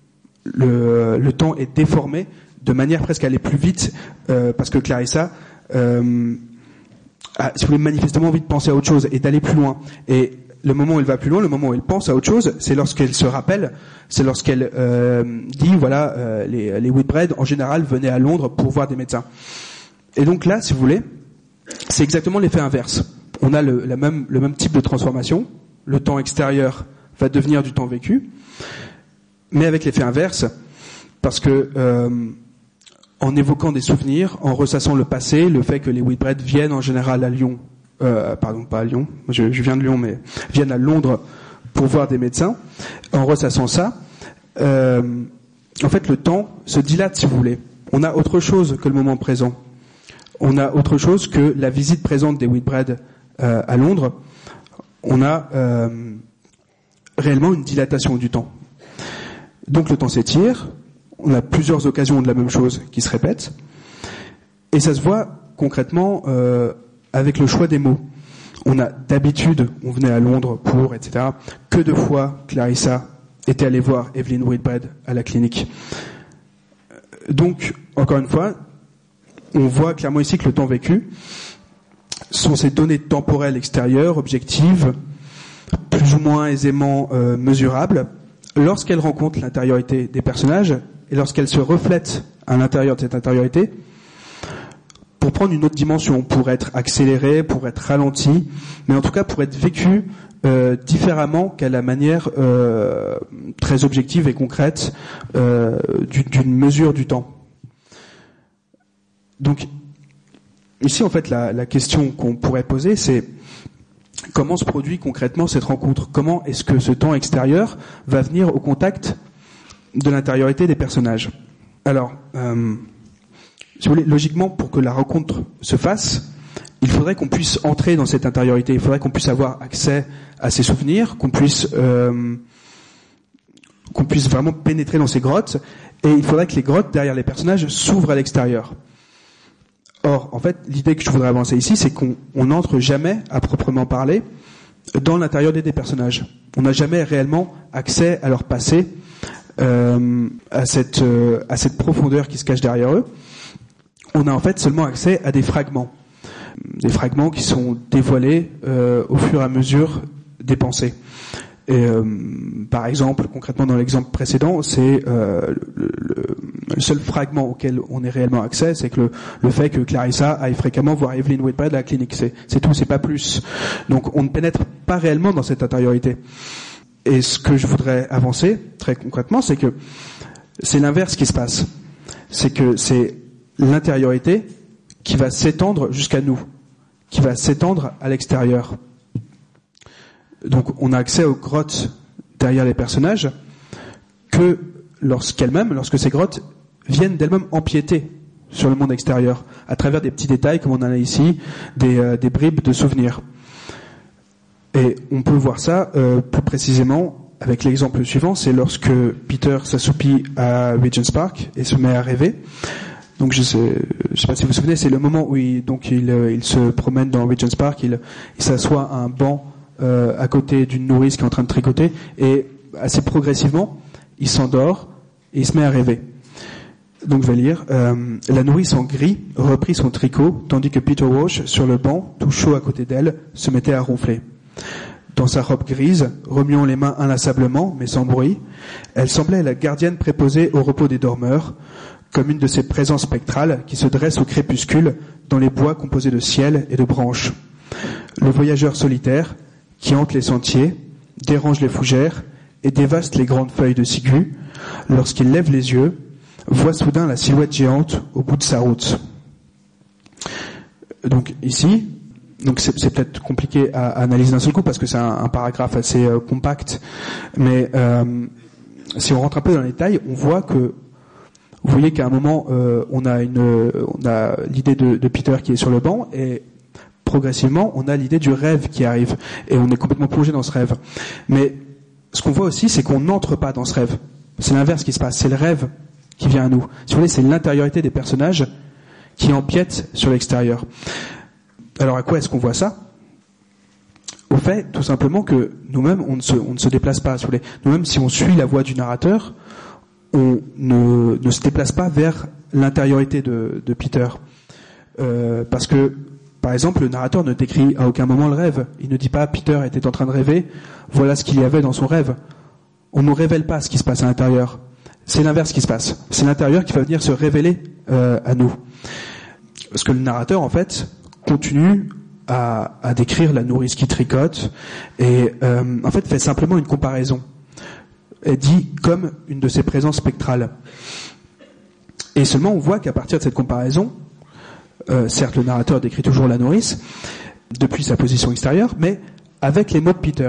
Le, le temps est déformé de manière presque à aller plus vite, euh, parce que Clarissa euh, a, si vous voulez, manifestement envie de penser à autre chose et d'aller plus loin. Et le moment où elle va plus loin, le moment où elle pense à autre chose, c'est lorsqu'elle se rappelle, c'est lorsqu'elle euh, dit, voilà, euh, les, les Whitbread, en général, venaient à Londres pour voir des médecins. Et donc là, si vous voulez, c'est exactement l'effet inverse. On a le, la même, le même type de transformation. Le temps extérieur va devenir du temps vécu, mais avec l'effet inverse, parce que euh, en évoquant des souvenirs, en ressassant le passé, le fait que les Whitbread viennent en général à Lyon, euh, pardon, pas à Lyon, je, je viens de Lyon, mais viennent à Londres pour voir des médecins, en ressassant ça, euh, en fait le temps se dilate, si vous voulez. On a autre chose que le moment présent. On a autre chose que la visite présente des Whitbread euh, à Londres. On a euh, réellement une dilatation du temps. Donc le temps s'étire, on a plusieurs occasions de la même chose qui se répètent, et ça se voit concrètement euh, avec le choix des mots. On a d'habitude, on venait à Londres pour, et cetera. Que de fois Clarissa était allée voir Evelyn Whitbread à la clinique. Donc, encore une fois, on voit clairement ici que le temps vécu sont ces données temporelles extérieures, objectives, plus ou moins aisément euh, mesurables, lorsqu'elles rencontrent l'intériorité des personnages et lorsqu'elles se reflètent à l'intérieur de cette intériorité, pour prendre une autre dimension, pour être accélérées, pour être ralenties, mais en tout cas pour être vécues euh, différemment qu'à la manière euh, très objective et concrète euh, d'une mesure du temps. Donc, ici, en fait, la, la question qu'on pourrait poser, c'est comment se produit concrètement cette rencontre ? Comment est-ce que ce temps extérieur va venir au contact de l'intériorité des personnages ? Alors, euh, si vous voulez, logiquement, pour que la rencontre se fasse, il faudrait qu'on puisse entrer dans cette intériorité, il faudrait qu'on puisse avoir accès à ces souvenirs, qu'on puisse euh, qu'on puisse vraiment pénétrer dans ces grottes, et il faudrait que les grottes derrière les personnages s'ouvrent à l'extérieur. Or, en fait, l'idée que je voudrais avancer ici, c'est qu'on n'entre jamais, à proprement parler, dans l'intérieur des personnages. On n'a jamais réellement accès à leur passé, euh, à cette euh, à cette profondeur qui se cache derrière eux. On a en fait seulement accès à des fragments, des fragments qui sont dévoilés euh, au fur et à mesure des pensées. Et euh, par exemple, concrètement dans l'exemple précédent, c'est euh, le, le, le seul fragment auquel on ait réellement accès, c'est que le, le fait que Clarissa aille fréquemment voir Evelyn Whitbread à la clinique, c'est, c'est tout, c'est pas plus. Donc on ne pénètre pas réellement dans cette intériorité. Et ce que je voudrais avancer très concrètement, c'est que c'est l'inverse qui se passe. C'est que c'est l'intériorité qui va s'étendre jusqu'à nous, qui va s'étendre à l'extérieur. Donc on a accès aux grottes derrière les personnages que lorsqu'elles-mêmes, lorsque ces grottes viennent d'elles-mêmes empiéter sur le monde extérieur, à travers des petits détails comme on en a ici, des, euh, des bribes de souvenirs. Et on peut voir ça euh, plus précisément avec l'exemple suivant, c'est lorsque Peter s'assoupit à Regent's Park et se met à rêver. Donc je sais, je sais pas si vous vous souvenez, c'est le moment où il, donc il, il se promène dans Regent's Park, il, il s'assoit à un banc euh, à côté d'une nourrice qui est en train de tricoter, et assez progressivement, il s'endort et il se met à rêver. Donc je vais lire. Euh, la nourrice en gris reprit son tricot, tandis que Peter Walsh, sur le banc, tout chaud à côté d'elle, se mettait à ronfler. Dans sa robe grise, remuant les mains inlassablement, mais sans bruit, elle semblait la gardienne préposée au repos des dormeurs, comme une de ces présences spectrales qui se dressent au crépuscule dans les bois composés de ciel et de branches. Le voyageur solitaire, qui hante les sentiers, dérange les fougères et dévaste les grandes feuilles de ciguë. Lorsqu'il lève les yeux, voit soudain la silhouette géante au bout de sa route. Donc ici, donc c'est, c'est peut-être compliqué à, à analyser d'un seul coup parce que c'est un, un paragraphe assez euh, compact, mais euh, si on rentre un peu dans les détails, on voit que vous voyez qu'à un moment euh, on a une, on a l'idée de, de Peter qui est sur le banc et progressivement on a l'idée du rêve qui arrive et on est complètement plongé dans ce rêve. Mais ce qu'on voit aussi, c'est qu'on n'entre pas dans ce rêve. C'est l'inverse qui se passe. C'est le rêve qui vient à nous. Si vous voulez, c'est l'intériorité des personnages qui empiète sur l'extérieur. Alors à quoi est-ce qu'on voit ça ? Au fait, tout simplement que nous-mêmes, on ne se, on ne se déplace pas. Si vous voulez. Nous-mêmes, si on suit la voie du narrateur, on ne, ne se déplace pas vers l'intériorité de, de Peter. Euh, parce que, par exemple, le narrateur ne décrit à aucun moment le rêve. Il ne dit pas « Peter était en train de rêver, voilà ce qu'il y avait dans son rêve ». On ne nous révèle pas ce qui se passe à l'intérieur. C'est l'inverse qui se passe. C'est l'intérieur qui va venir se révéler euh, à nous. Parce que le narrateur, en fait, continue à, à décrire la nourrice qui tricote et, euh, en fait, fait simplement une comparaison. Elle dit comme une de ses présences spectrales. Et seulement, on voit qu'à partir de cette comparaison, euh, certes, le narrateur décrit toujours la nourrice depuis sa position extérieure, mais avec les mots de Peter.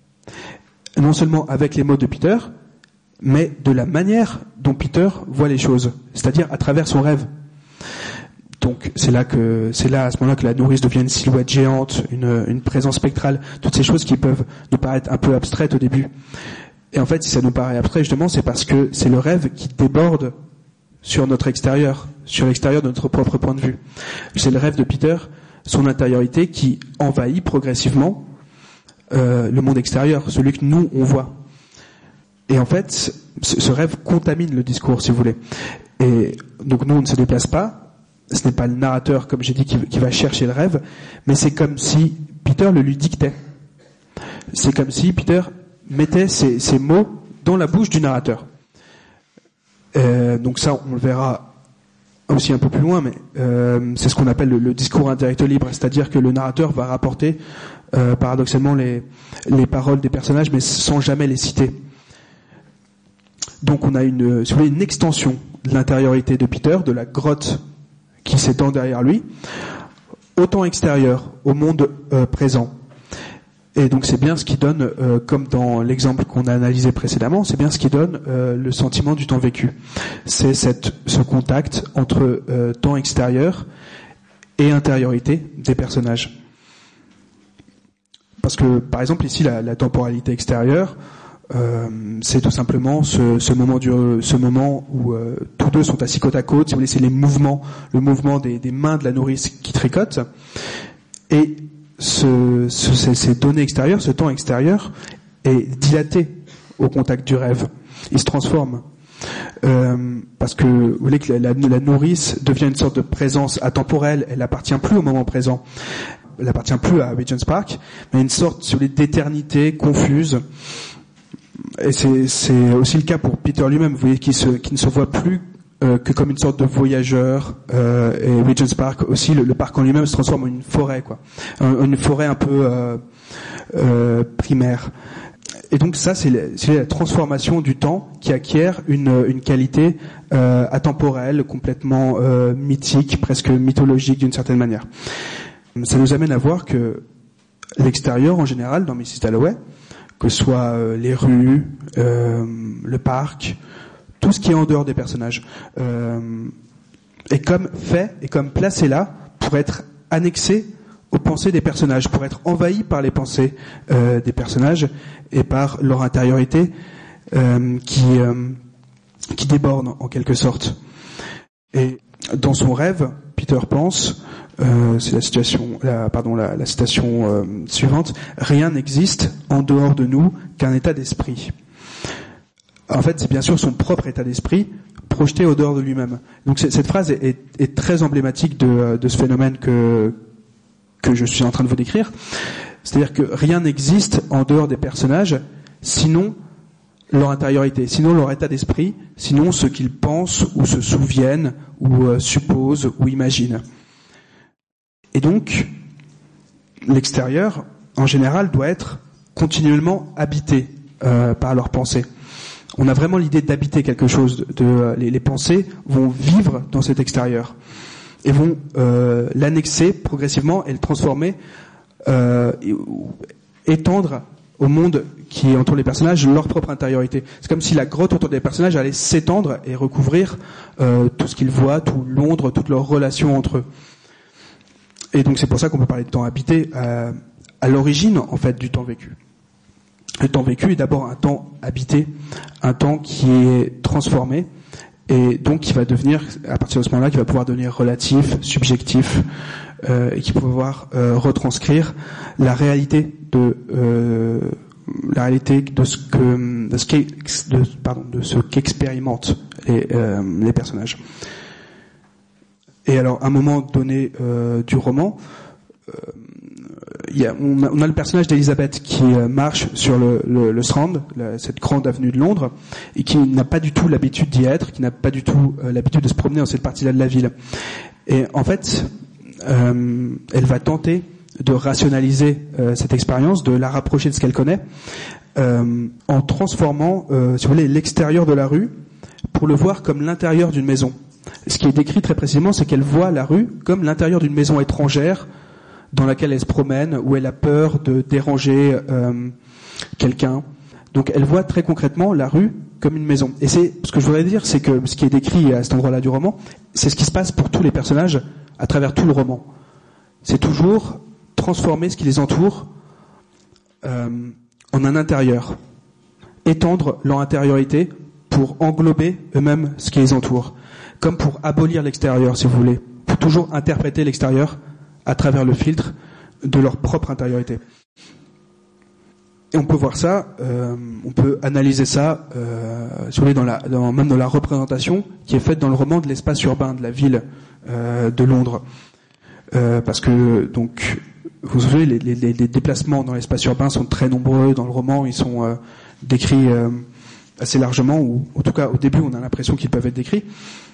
Non seulement avec les mots de Peter, mais de la manière dont Peter voit les choses, c'est-à-dire à travers son rêve. Donc c'est là que c'est là à ce moment-là que la nourrice devient une silhouette géante, une, une présence spectrale, toutes ces choses qui peuvent nous paraître un peu abstraites au début. Et en fait, si ça nous paraît abstrait, justement, c'est parce que c'est le rêve qui déborde sur notre extérieur, sur l'extérieur de notre propre point de vue. C'est le rêve de Peter, son intériorité qui envahit progressivement euh, le monde extérieur, celui que nous on voit. Et en fait, ce rêve contamine le discours, si vous voulez. Et donc nous, on ne se déplace pas. Ce n'est pas le narrateur, comme j'ai dit, qui, qui va chercher le rêve, mais c'est comme si Peter le lui dictait. C'est comme si Peter mettait ses, ses mots dans la bouche du narrateur. Euh, donc ça, on le verra aussi un peu plus loin, mais euh, c'est ce qu'on appelle le, le discours indirect libre, c'est-à-dire que le narrateur va rapporter euh, paradoxalement les, les paroles des personnages, mais sans jamais les citer. Donc on a une, si vous voulez, une extension de l'intériorité de Peter, de la grotte qui s'étend derrière lui, au temps extérieur, au monde euh, présent. Et donc c'est bien ce qui donne, euh, comme dans l'exemple qu'on a analysé précédemment, c'est bien ce qui donne euh, le sentiment du temps vécu. C'est cette, ce contact entre euh, temps extérieur et intériorité des personnages. Parce que, par exemple, ici, la, la temporalité extérieure, Euh, c'est tout simplement ce, ce moment du, ce moment où euh, tous deux sont assis côte à côte. Si vous voulez, c'est les mouvements, le mouvement des, des mains de la nourrice qui tricote. Et ce, ce, ces, ces données extérieures, ce temps extérieur, est dilaté au contact du rêve. Il se transforme. Euh, parce que vous voulez que la, la, la nourrice devient une sorte de présence atemporelle. Elle n'appartient plus au moment présent. Elle n'appartient plus à Regent's Park, mais une sorte, si vous voulez, d'éternité confuse. Et c'est, c'est aussi le cas pour Peter lui-même, vous voyez, qui, se, qui ne se voit plus euh, que comme une sorte de voyageur. Euh, et Regent's Park aussi, le, le parc en lui-même se transforme en une forêt, quoi, une forêt un peu euh, euh, primaire. Et donc ça, c'est, la, c'est la transformation du temps qui acquiert une, une qualité euh, atemporelle, complètement euh, mythique, presque mythologique d'une certaine manière. Ça nous amène à voir que l'extérieur, en général, dans missus Dalloway, que ce soit euh, les rues, euh, le parc, tout ce qui est en dehors des personnages, euh, est comme fait, est comme placé là pour être annexé aux pensées des personnages, pour être envahi par les pensées euh, des personnages et par leur intériorité euh, qui euh, qui déborde en quelque sorte. Et dans son rêve, Peter pense, euh, c'est la situation, la, pardon, la, la citation euh, suivante: rien n'existe en dehors de nous qu'un état d'esprit. En fait, c'est bien sûr son propre état d'esprit projeté au dehors de lui-même. Donc cette phrase est, est, est très emblématique de, de ce phénomène que que je suis en train de vous décrire. C'est-à-dire que rien n'existe en dehors des personnages, sinon leur intériorité, sinon leur état d'esprit, sinon ce qu'ils pensent ou se souviennent ou euh, supposent ou imaginent. Et donc, l'extérieur, en général, doit être continuellement habité euh, par leurs pensées. On a vraiment l'idée d'habiter quelque chose. De, de les, les pensées vont vivre dans cet extérieur et vont euh, l'annexer progressivement et le transformer, euh, et, étendre au monde qui entoure les personnages leur propre intériorité. C'est comme si la grotte autour des personnages allait s'étendre et recouvrir euh, tout ce qu'ils voient, tout Londres, toutes leurs relations entre eux. Et donc c'est pour ça qu'on peut parler de temps habité euh, à l'origine en fait du temps vécu. Le temps vécu est d'abord un temps habité, un temps qui est transformé et donc qui va devenir, à partir de ce moment-là, qui va pouvoir devenir relatif, subjectif euh, et qui va pouvoir euh, retranscrire la réalité de euh, la réalité de ce que de ce qu'est, de, pardon, de ce qu'expérimentent les, euh, les personnages. Et alors, à un moment donné euh, du roman, euh, y a, on, a, on a le personnage d'Elisabeth qui euh, marche sur le, le, le Strand, la, cette grande avenue de Londres, et qui n'a pas du tout l'habitude d'y être, qui n'a pas du tout euh, l'habitude de se promener dans cette partie-là de la ville. Et en fait, euh, elle va tenter de rationaliser euh, cette expérience, de la rapprocher de ce qu'elle connaît, euh, en transformant, euh, si vous voulez, l'extérieur de la rue pour le voir comme l'intérieur d'une maison. Ce qui est décrit très précisément, c'est qu'elle voit la rue comme l'intérieur d'une maison étrangère dans laquelle elle se promène, où elle a peur de déranger euh, quelqu'un. Donc elle voit très concrètement la rue comme une maison. Et c'est ce que je voudrais dire, c'est que ce qui est décrit à cet endroit-là du roman, c'est ce qui se passe pour tous les personnages à travers tout le roman. C'est toujours transformer ce qui les entoure euh, en un intérieur, étendre leur intériorité pour englober eux-mêmes ce qui les entoure, comme pour abolir l'extérieur, si vous voulez, pour toujours interpréter l'extérieur à travers le filtre de leur propre intériorité. Et on peut voir ça, euh, on peut analyser ça, euh, si vous voulez, dans la, dans, même dans la représentation qui est faite dans le roman de l'espace urbain de la ville euh, de Londres, euh, parce que donc vous savez, les, les, les déplacements dans l'espace urbain sont très nombreux dans le roman, ils sont euh, décrits euh, assez largement, ou en tout cas au début on a l'impression qu'ils peuvent être décrits.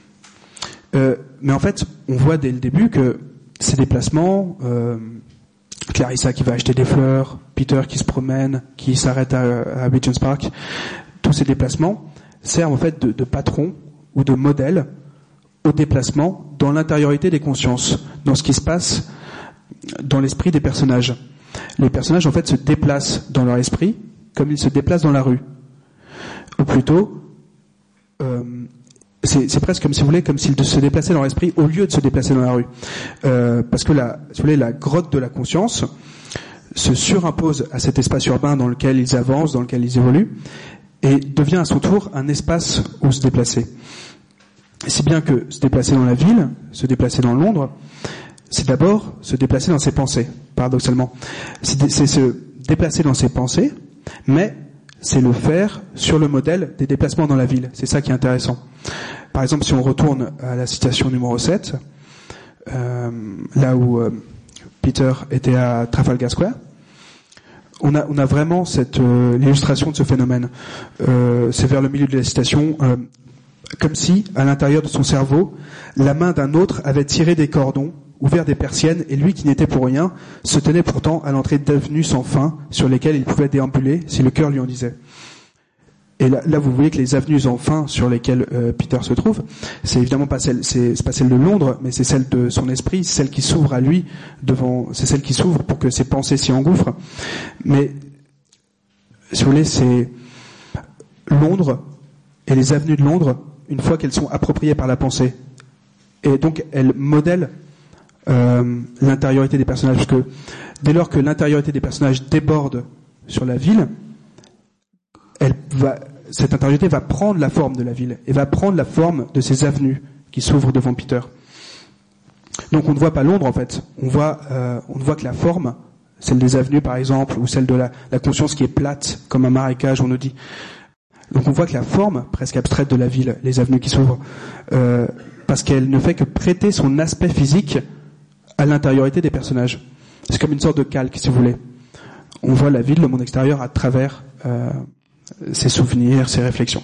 Euh, mais en fait, on voit dès le début que ces déplacements, euh, Clarissa qui va acheter des fleurs, Peter qui se promène, qui s'arrête à, à Regent's Park, tous ces déplacements servent en fait de, de patron ou de modèle au déplacement dans l'intériorité des consciences, dans ce qui se passe dans l'esprit des personnages. Les personnages en fait se déplacent dans leur esprit comme ils se déplacent dans la rue. Ou plutôt, euh, c'est, c'est presque comme si vous voulez, comme s'ils se déplaçaient dans l'esprit au lieu de se déplacer dans la rue. Euh, parce que la, si vous voulez, la grotte de la conscience se surimpose à cet espace urbain dans lequel ils avancent, dans lequel ils évoluent, et devient à son tour un espace où se déplacer. Si bien que se déplacer dans la ville, se déplacer dans Londres, c'est d'abord se déplacer dans ses pensées, paradoxalement. C'est, c'est se déplacer dans ses pensées, mais c'est le faire sur le modèle des déplacements dans la ville. C'est ça qui est intéressant. Par exemple, si on retourne à la citation numéro sept, euh, là où euh, Peter était à Trafalgar Square, on a, on a vraiment cette euh, l'illustration de ce phénomène. Euh, c'est vers le milieu de la citation, euh, comme si, à l'intérieur de son cerveau, la main d'un autre avait tiré des cordons, ouvert des persiennes, et lui, qui n'était pour rien, se tenait pourtant à l'entrée d'avenues sans fin, sur lesquelles il pouvait déambuler, si le cœur lui en disait. Et là, là vous voyez que les avenues sans fin sur lesquelles euh, Peter se trouve, c'est évidemment pas celle, c'est, c'est pas celle de Londres, mais c'est celle de son esprit, celle qui s'ouvre à lui devant, c'est celle qui s'ouvre pour que ses pensées s'y engouffrent. Mais, si vous voulez, c'est Londres et les avenues de Londres, une fois qu'elles sont appropriées par la pensée. Et donc, elles modèlent Euh, l'intériorité des personnages, parce que dès lors que l'intériorité des personnages déborde sur la ville, elle va, cette intériorité va prendre la forme de la ville et va prendre la forme de ces avenues qui s'ouvrent devant Peter. Donc on ne voit pas Londres en fait, on voit, euh, on ne voit que la forme, celle des avenues par exemple, ou celle de la, la conscience qui est plate comme un marécage, on nous dit. Donc on voit que la forme presque abstraite de la ville, les avenues qui s'ouvrent, euh, parce qu'elle ne fait que prêter son aspect physique à l'intériorité des personnages. C'est comme une sorte de calque, si vous voulez. On voit la ville, le monde extérieur, à travers euh, ses souvenirs, ses réflexions.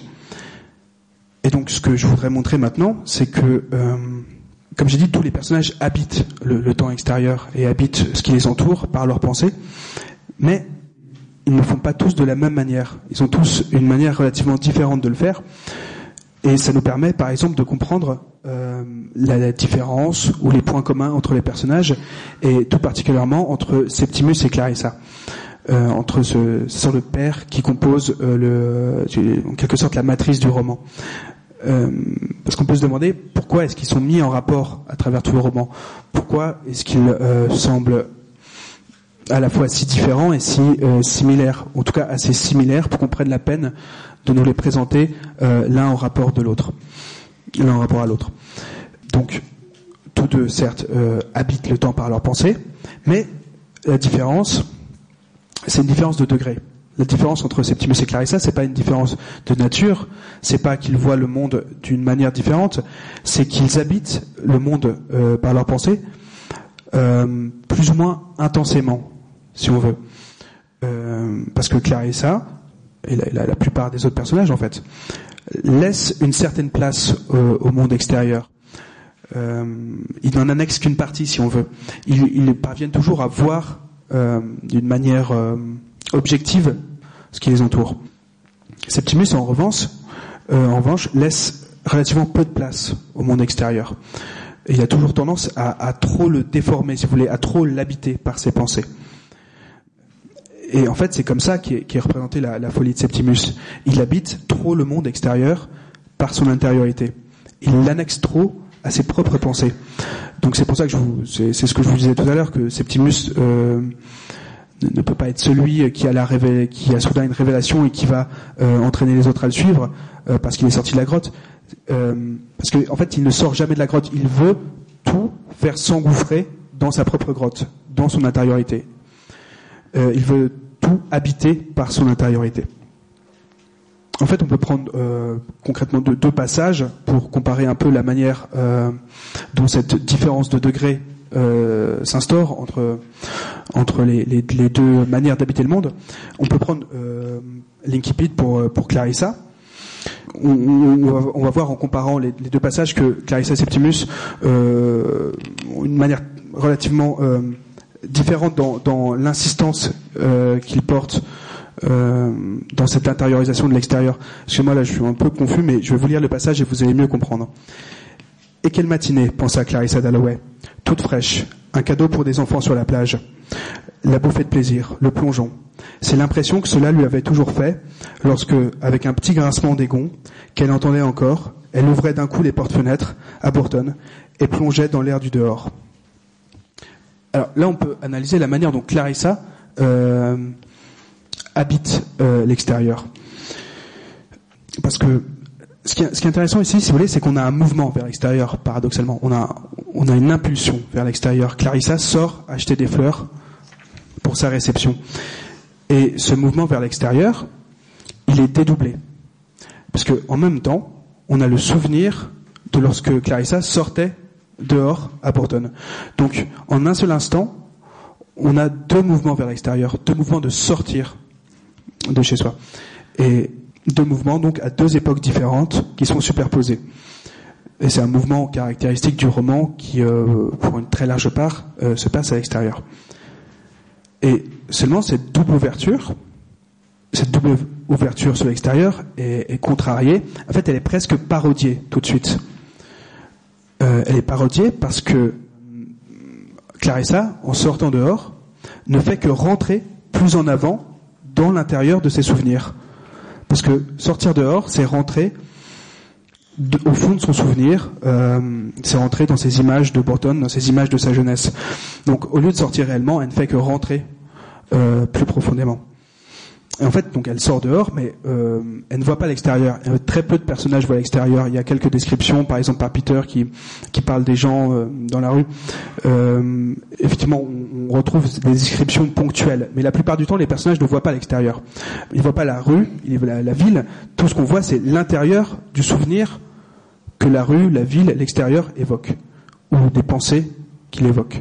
Et donc, ce que je voudrais montrer maintenant, c'est que, euh, comme j'ai dit, tous les personnages habitent le, le temps extérieur et habitent ce qui les entoure par leurs pensées, mais ils ne font pas tous de la même manière. Ils ont tous une manière relativement différente de le faire. Et ça nous permet, par exemple, de comprendre euh, la, la différence ou les points communs entre les personnages, et tout particulièrement entre Septimus et Clarissa. Euh, entre ce, ce sort de père qui compose euh, le, en quelque sorte la matrice du roman. Euh, parce qu'on peut se demander pourquoi est-ce qu'ils sont mis en rapport à travers tout le roman. Pourquoi est-ce qu'ils euh, semblent à la fois si différents et si euh, similaires, en tout cas assez similaires pour qu'on prenne la peine de nous les présenter euh, l'un en rapport de l'autre, l'un en rapport à l'autre. Donc, tous deux, certes, euh, habitent le temps par leur pensée, mais la différence, c'est une différence de degré. La différence entre Septimus et Clarissa, c'est pas une différence de nature, c'est pas qu'ils voient le monde d'une manière différente, c'est qu'ils habitent le monde euh, par leur pensée euh, plus ou moins intensément, si on veut. Euh, parce que Clarissa, et la, la, la plupart des autres personnages en fait, laissent une certaine place euh, au monde extérieur. Euh, ils n'en annexent qu'une partie, si on veut. Ils, ils parviennent toujours à voir euh, d'une manière euh, objective ce qui les entoure. Septimus, en revanche, euh, en revanche, laisse relativement peu de place au monde extérieur. Et il a toujours tendance à, à trop le déformer, si vous voulez, à trop l'habiter par ses pensées. Et en fait, c'est comme ça qu'est, qu'est représentée la, la folie de Septimus. Il habite trop le monde extérieur par son intériorité. Il l'annexe trop à ses propres pensées. Donc c'est pour ça que je vous, c'est, c'est ce que je vous disais tout à l'heure, que Septimus euh, ne peut pas être celui qui a la révé- qui a soudain une révélation et qui va euh, entraîner les autres à le suivre euh, parce qu'il est sorti de la grotte. Euh, parce que en fait, il ne sort jamais de la grotte. Il veut tout faire s'engouffrer dans sa propre grotte, dans son intériorité. Euh, il veut tout habiter par son intériorité. En fait, on peut prendre euh, concrètement deux, deux passages pour comparer un peu la manière euh, dont cette différence de degré euh, s'instaure entre entre les, les, les deux manières d'habiter le monde. On peut prendre euh, l'Incipit pour pour Clarissa. On, on, va, on va voir en comparant les, les deux passages que Clarissa et Septimus euh, ont une manière relativement euh, différente dans, dans l'insistance euh, qu'ils portent euh, dans cette intériorisation de l'extérieur. Parce que moi là je suis un peu confus, mais je vais vous lire le passage et vous allez mieux comprendre. Et quelle matinée, pensa Clarissa Dalloway, toute fraîche, un cadeau pour des enfants sur la plage. La bouffée de plaisir, le plongeon. C'est l'impression que cela lui avait toujours fait lorsque, avec un petit grincement des gonds, qu'elle entendait encore, elle ouvrait d'un coup les portes-fenêtres à Bourton et plongeait dans l'air du dehors. Alors là, on peut analyser la manière dont Clarissa euh, habite euh, l'extérieur. Parce que ce qui, est, ce qui est intéressant ici, si vous voulez, c'est qu'on a un mouvement vers l'extérieur, paradoxalement. On a, on a une impulsion vers l'extérieur. Clarissa sort acheter des fleurs pour sa réception. Et ce mouvement vers l'extérieur, il est dédoublé. Parce que en même temps, on a le souvenir de lorsque Clarissa sortait dehors à Bourton. Donc, en un seul instant, on a deux mouvements vers l'extérieur, deux mouvements de sortir de chez soi. Et deux mouvements, donc, à deux époques différentes, qui sont superposés. Et c'est un mouvement caractéristique du roman qui, euh, pour une très large part, euh, se passe à l'extérieur. Et seulement cette double ouverture, cette double ouverture sur l'extérieur est, est contrariée. En fait, elle est presque parodiée tout de suite. Euh, elle est parodiée parce que Clarissa, en sortant dehors, ne fait que rentrer plus en avant dans l'intérieur de ses souvenirs. Parce que sortir dehors, c'est rentrer de, au fond de son souvenir, euh, c'est rentrer dans ses images de Bourton, dans ses images de sa jeunesse. Donc, au lieu de sortir réellement, elle ne fait que rentrer euh, plus profondément. Et en fait, donc, elle sort dehors, mais euh, elle ne voit pas l'extérieur. Euh, très peu de personnages voient l'extérieur. Il y a quelques descriptions, par exemple par Peter, qui qui parle des gens euh, dans la rue. Euh, effectivement, on, on retrouve des descriptions ponctuelles, mais la plupart du temps, les personnages ne voient pas l'extérieur. Ils ne voient pas la rue, la, la ville. Tout ce qu'on voit, c'est l'intérieur du souvenir que la rue, la ville, l'extérieur évoquent, ou des pensées qu'il évoque.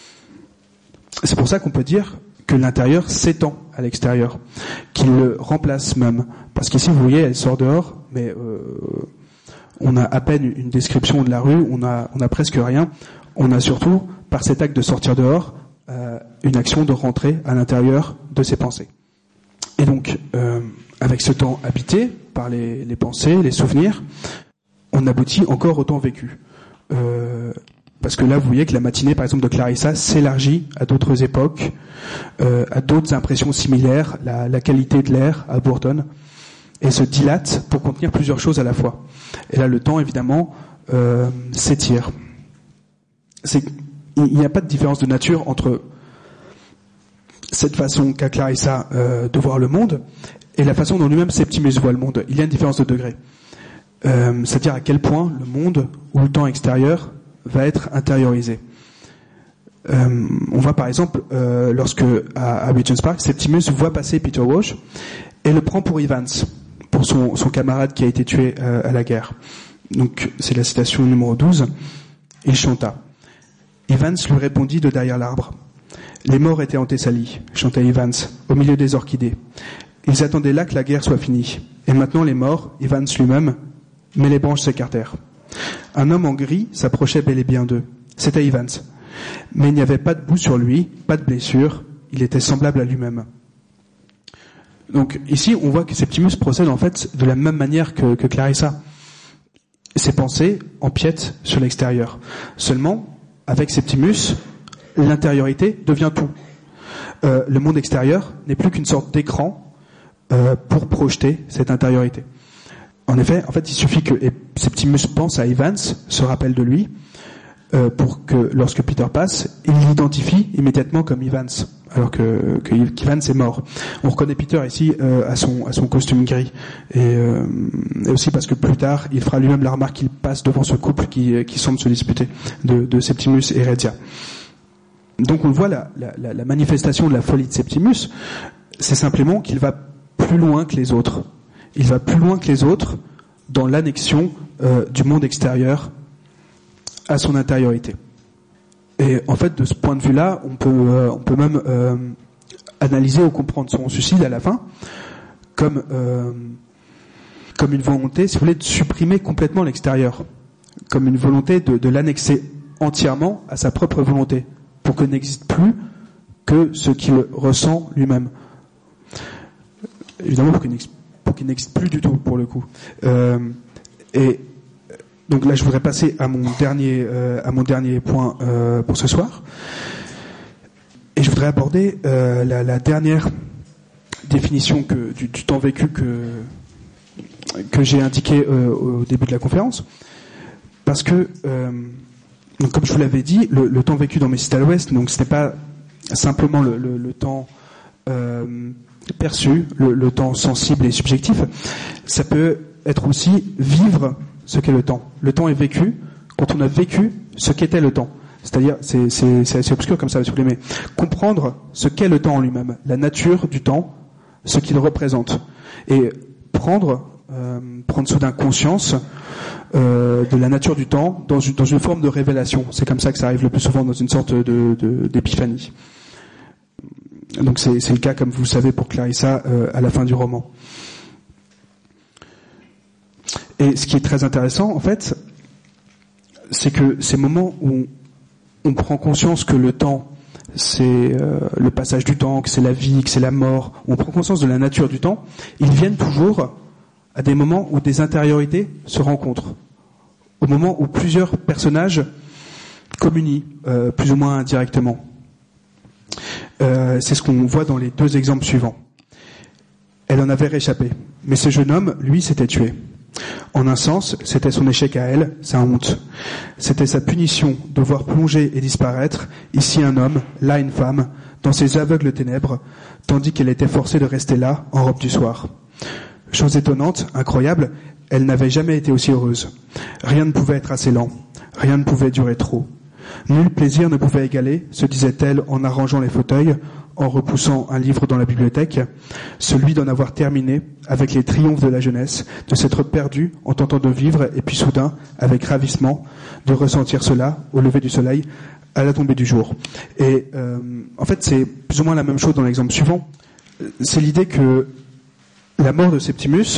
C'est pour ça qu'on peut dire que l'intérieur s'étend à l'extérieur, qu'il le remplace même. Parce qu'ici, vous voyez, elle sort dehors, mais euh, on a à peine une description de la rue, on a, on a presque rien. On a surtout, par cet acte de sortir dehors, euh, une action de rentrer à l'intérieur de ses pensées. Et donc, euh, avec ce temps habité par les, les pensées, les souvenirs, on aboutit encore au temps vécu. Euh, parce que là, vous voyez que la matinée, par exemple, de Clarissa s'élargit à d'autres époques, euh, à d'autres impressions similaires, la, la qualité de l'air à Bourton, et se dilate pour contenir plusieurs choses à la fois. Et là, le temps, évidemment, euh, s'étire. C'est, il n'y a pas de différence de nature entre cette façon qu'a Clarissa euh, de voir le monde et la façon dont lui-même Septimus voit le monde. Il y a une différence de degré. Euh, c'est-à-dire à quel point le monde ou le temps extérieur va être intériorisé. Euh, on voit par exemple, euh, lorsque à, à Regent's Park, Septimus voit passer Peter Walsh et le prend pour Evans, pour son, son camarade qui a été tué euh, à la guerre. Donc c'est la citation numéro douze. Il chanta. Evans lui répondit de derrière l'arbre. Les morts étaient en Thessalie, chantait Evans, au milieu des orchidées. Ils attendaient là que la guerre soit finie. Et maintenant les morts, Evans lui-même, mais les branches s'écartèrent. Un homme en gris s'approchait bel et bien d'eux. C'était Evans. Mais il n'y avait pas de boue sur lui, pas de blessure. Il était semblable à lui-même. Donc ici, on voit que Septimus procède en fait de la même manière que, que Clarissa. Ses pensées empiètent sur l'extérieur. Seulement, avec Septimus, l'intériorité devient tout. Euh, le monde extérieur n'est plus qu'une sorte d'écran euh, pour projeter cette intériorité. En effet, en fait, il suffit que Septimus pense à Evans, se rappelle de lui, euh, pour que lorsque Peter passe, il l'identifie immédiatement comme Evans, alors que, que Evans est mort. On reconnaît Peter ici euh, à son à son costume gris, et, euh, et aussi parce que plus tard, il fera lui-même la remarque qu'il passe devant ce couple qui qui semble se disputer de, de Septimus et Redia. Donc on voit la, la, la manifestation de la folie de Septimus, c'est simplement qu'il va plus loin que les autres. Il va plus loin que les autres dans l'annexion euh, du monde extérieur à son intériorité. Et en fait, de ce point de vue-là, on peut, euh, on peut même euh, analyser ou comprendre son suicide à la fin comme, euh, comme une volonté, si vous voulez, de supprimer complètement l'extérieur, comme une volonté de, de l'annexer entièrement à sa propre volonté, pour que n'existe plus que ce qu'il ressent lui-même. Évidemment, pour qu'il n'existe, pour qu'il n'existe plus du tout, pour le coup. Euh, et donc là, je voudrais passer à mon dernier, euh, à mon dernier point euh, pour ce soir. Et je voudrais aborder euh, la, la dernière définition que, du, du temps vécu que, que j'ai indiqué euh, au début de la conférence. Parce que... Euh, Donc, comme je vous l'avais dit, le, le temps vécu dans Messit à l'Ouest, donc c'était pas simplement le, le, le temps euh, perçu, le, le temps sensible et subjectif. Ça peut être aussi vivre ce qu'est le temps. Le temps est vécu quand on a vécu ce qu'était le temps. C'est-à-dire, c'est, c'est, c'est assez obscur comme ça, si vous voulez, mais comprendre ce qu'est le temps en lui-même, la nature du temps, ce qu'il représente, et prendre euh, prendre soudain conscience Euh, de la nature du temps dans une, dans une forme de révélation. C'est comme ça que ça arrive le plus souvent, dans une sorte de, de, d'épiphanie. Donc c'est, c'est le cas, comme vous le savez, pour Clarissa euh, à la fin du roman. Et ce qui est très intéressant, en fait, c'est que ces moments où on, on prend conscience que le temps, c'est euh, le passage du temps, que c'est la vie, que c'est la mort, on prend conscience de la nature du temps, ils viennent toujours à des moments où des intériorités se rencontrent, au moment où plusieurs personnages communient, euh, plus ou moins indirectement. Euh, c'est ce qu'on voit dans les deux exemples suivants. Elle en avait réchappé, mais ce jeune homme, lui, s'était tué. En un sens, c'était son échec à elle, sa honte. C'était sa punition de voir plonger et disparaître, ici un homme, là une femme, dans ces aveugles ténèbres, tandis qu'elle était forcée de rester là, en robe du soir. Chose étonnante, incroyable, elle n'avait jamais été aussi heureuse. Rien ne pouvait être assez lent, rien ne pouvait durer trop. Nul plaisir ne pouvait égaler, se disait-elle en arrangeant les fauteuils, en repoussant un livre dans la bibliothèque, celui d'en avoir terminé avec les triomphes de la jeunesse, de s'être perdu en tentant de vivre, et puis soudain, avec ravissement, de ressentir cela au lever du soleil, à la tombée du jour. Et euh, en fait, c'est plus ou moins la même chose dans l'exemple suivant. C'est l'idée que la mort de Septimus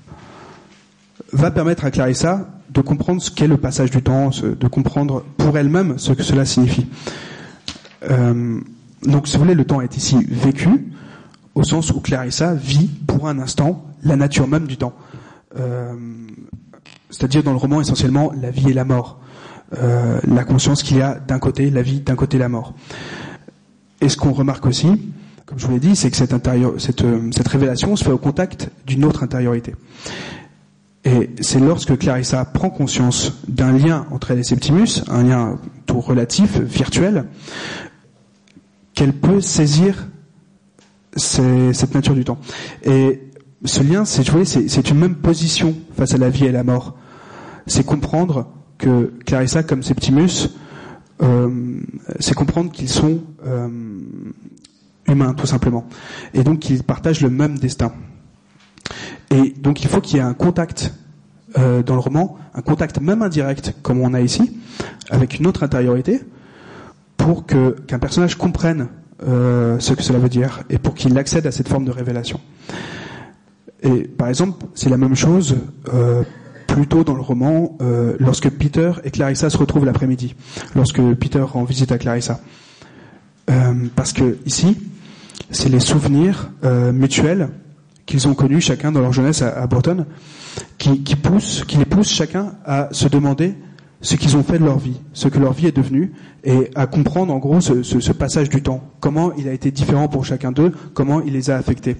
va permettre à Clarissa de comprendre ce qu'est le passage du temps, de comprendre pour elle-même ce que cela signifie. Euh, donc, si vous voulez, le temps est ici vécu au sens où Clarissa vit pour un instant la nature même du temps. Euh, c'est-à-dire dans le roman essentiellement la vie et la mort. Euh, la conscience qu'il y a d'un côté la vie, d'un côté la mort. Et ce qu'on remarque aussi, comme je vous l'ai dit, c'est que cette, intérieur, cette, cette révélation se fait au contact d'une autre intériorité. Et c'est lorsque Clarissa prend conscience d'un lien entre elle et Septimus, un lien tout relatif, virtuel, qu'elle peut saisir ces, cette nature du temps. Et ce lien, c'est, vous voyez, c'est, c'est une même position face à la vie et la mort. C'est comprendre que Clarissa, comme Septimus, euh, c'est comprendre qu'ils sont euh, humains, tout simplement. Et donc qu'ils partagent le même destin. Et donc il faut qu'il y ait un contact euh, dans le roman, un contact même indirect, comme on a ici, avec une autre intériorité, pour que qu'un personnage comprenne euh, ce que cela veut dire, et pour qu'il accède à cette forme de révélation. Et par exemple, c'est la même chose euh, plus tôt dans le roman, euh, lorsque Peter et Clarissa se retrouvent l'après-midi, lorsque Peter rend visite à Clarissa. Euh, parce que ici, c'est les souvenirs euh, mutuels qu'ils ont connus chacun dans leur jeunesse à, à Breton, qui, qui poussent, qui les poussent chacun à se demander ce qu'ils ont fait de leur vie, ce que leur vie est devenue, et à comprendre en gros ce, ce, ce passage du temps, comment il a été différent pour chacun d'eux, comment il les a affectés.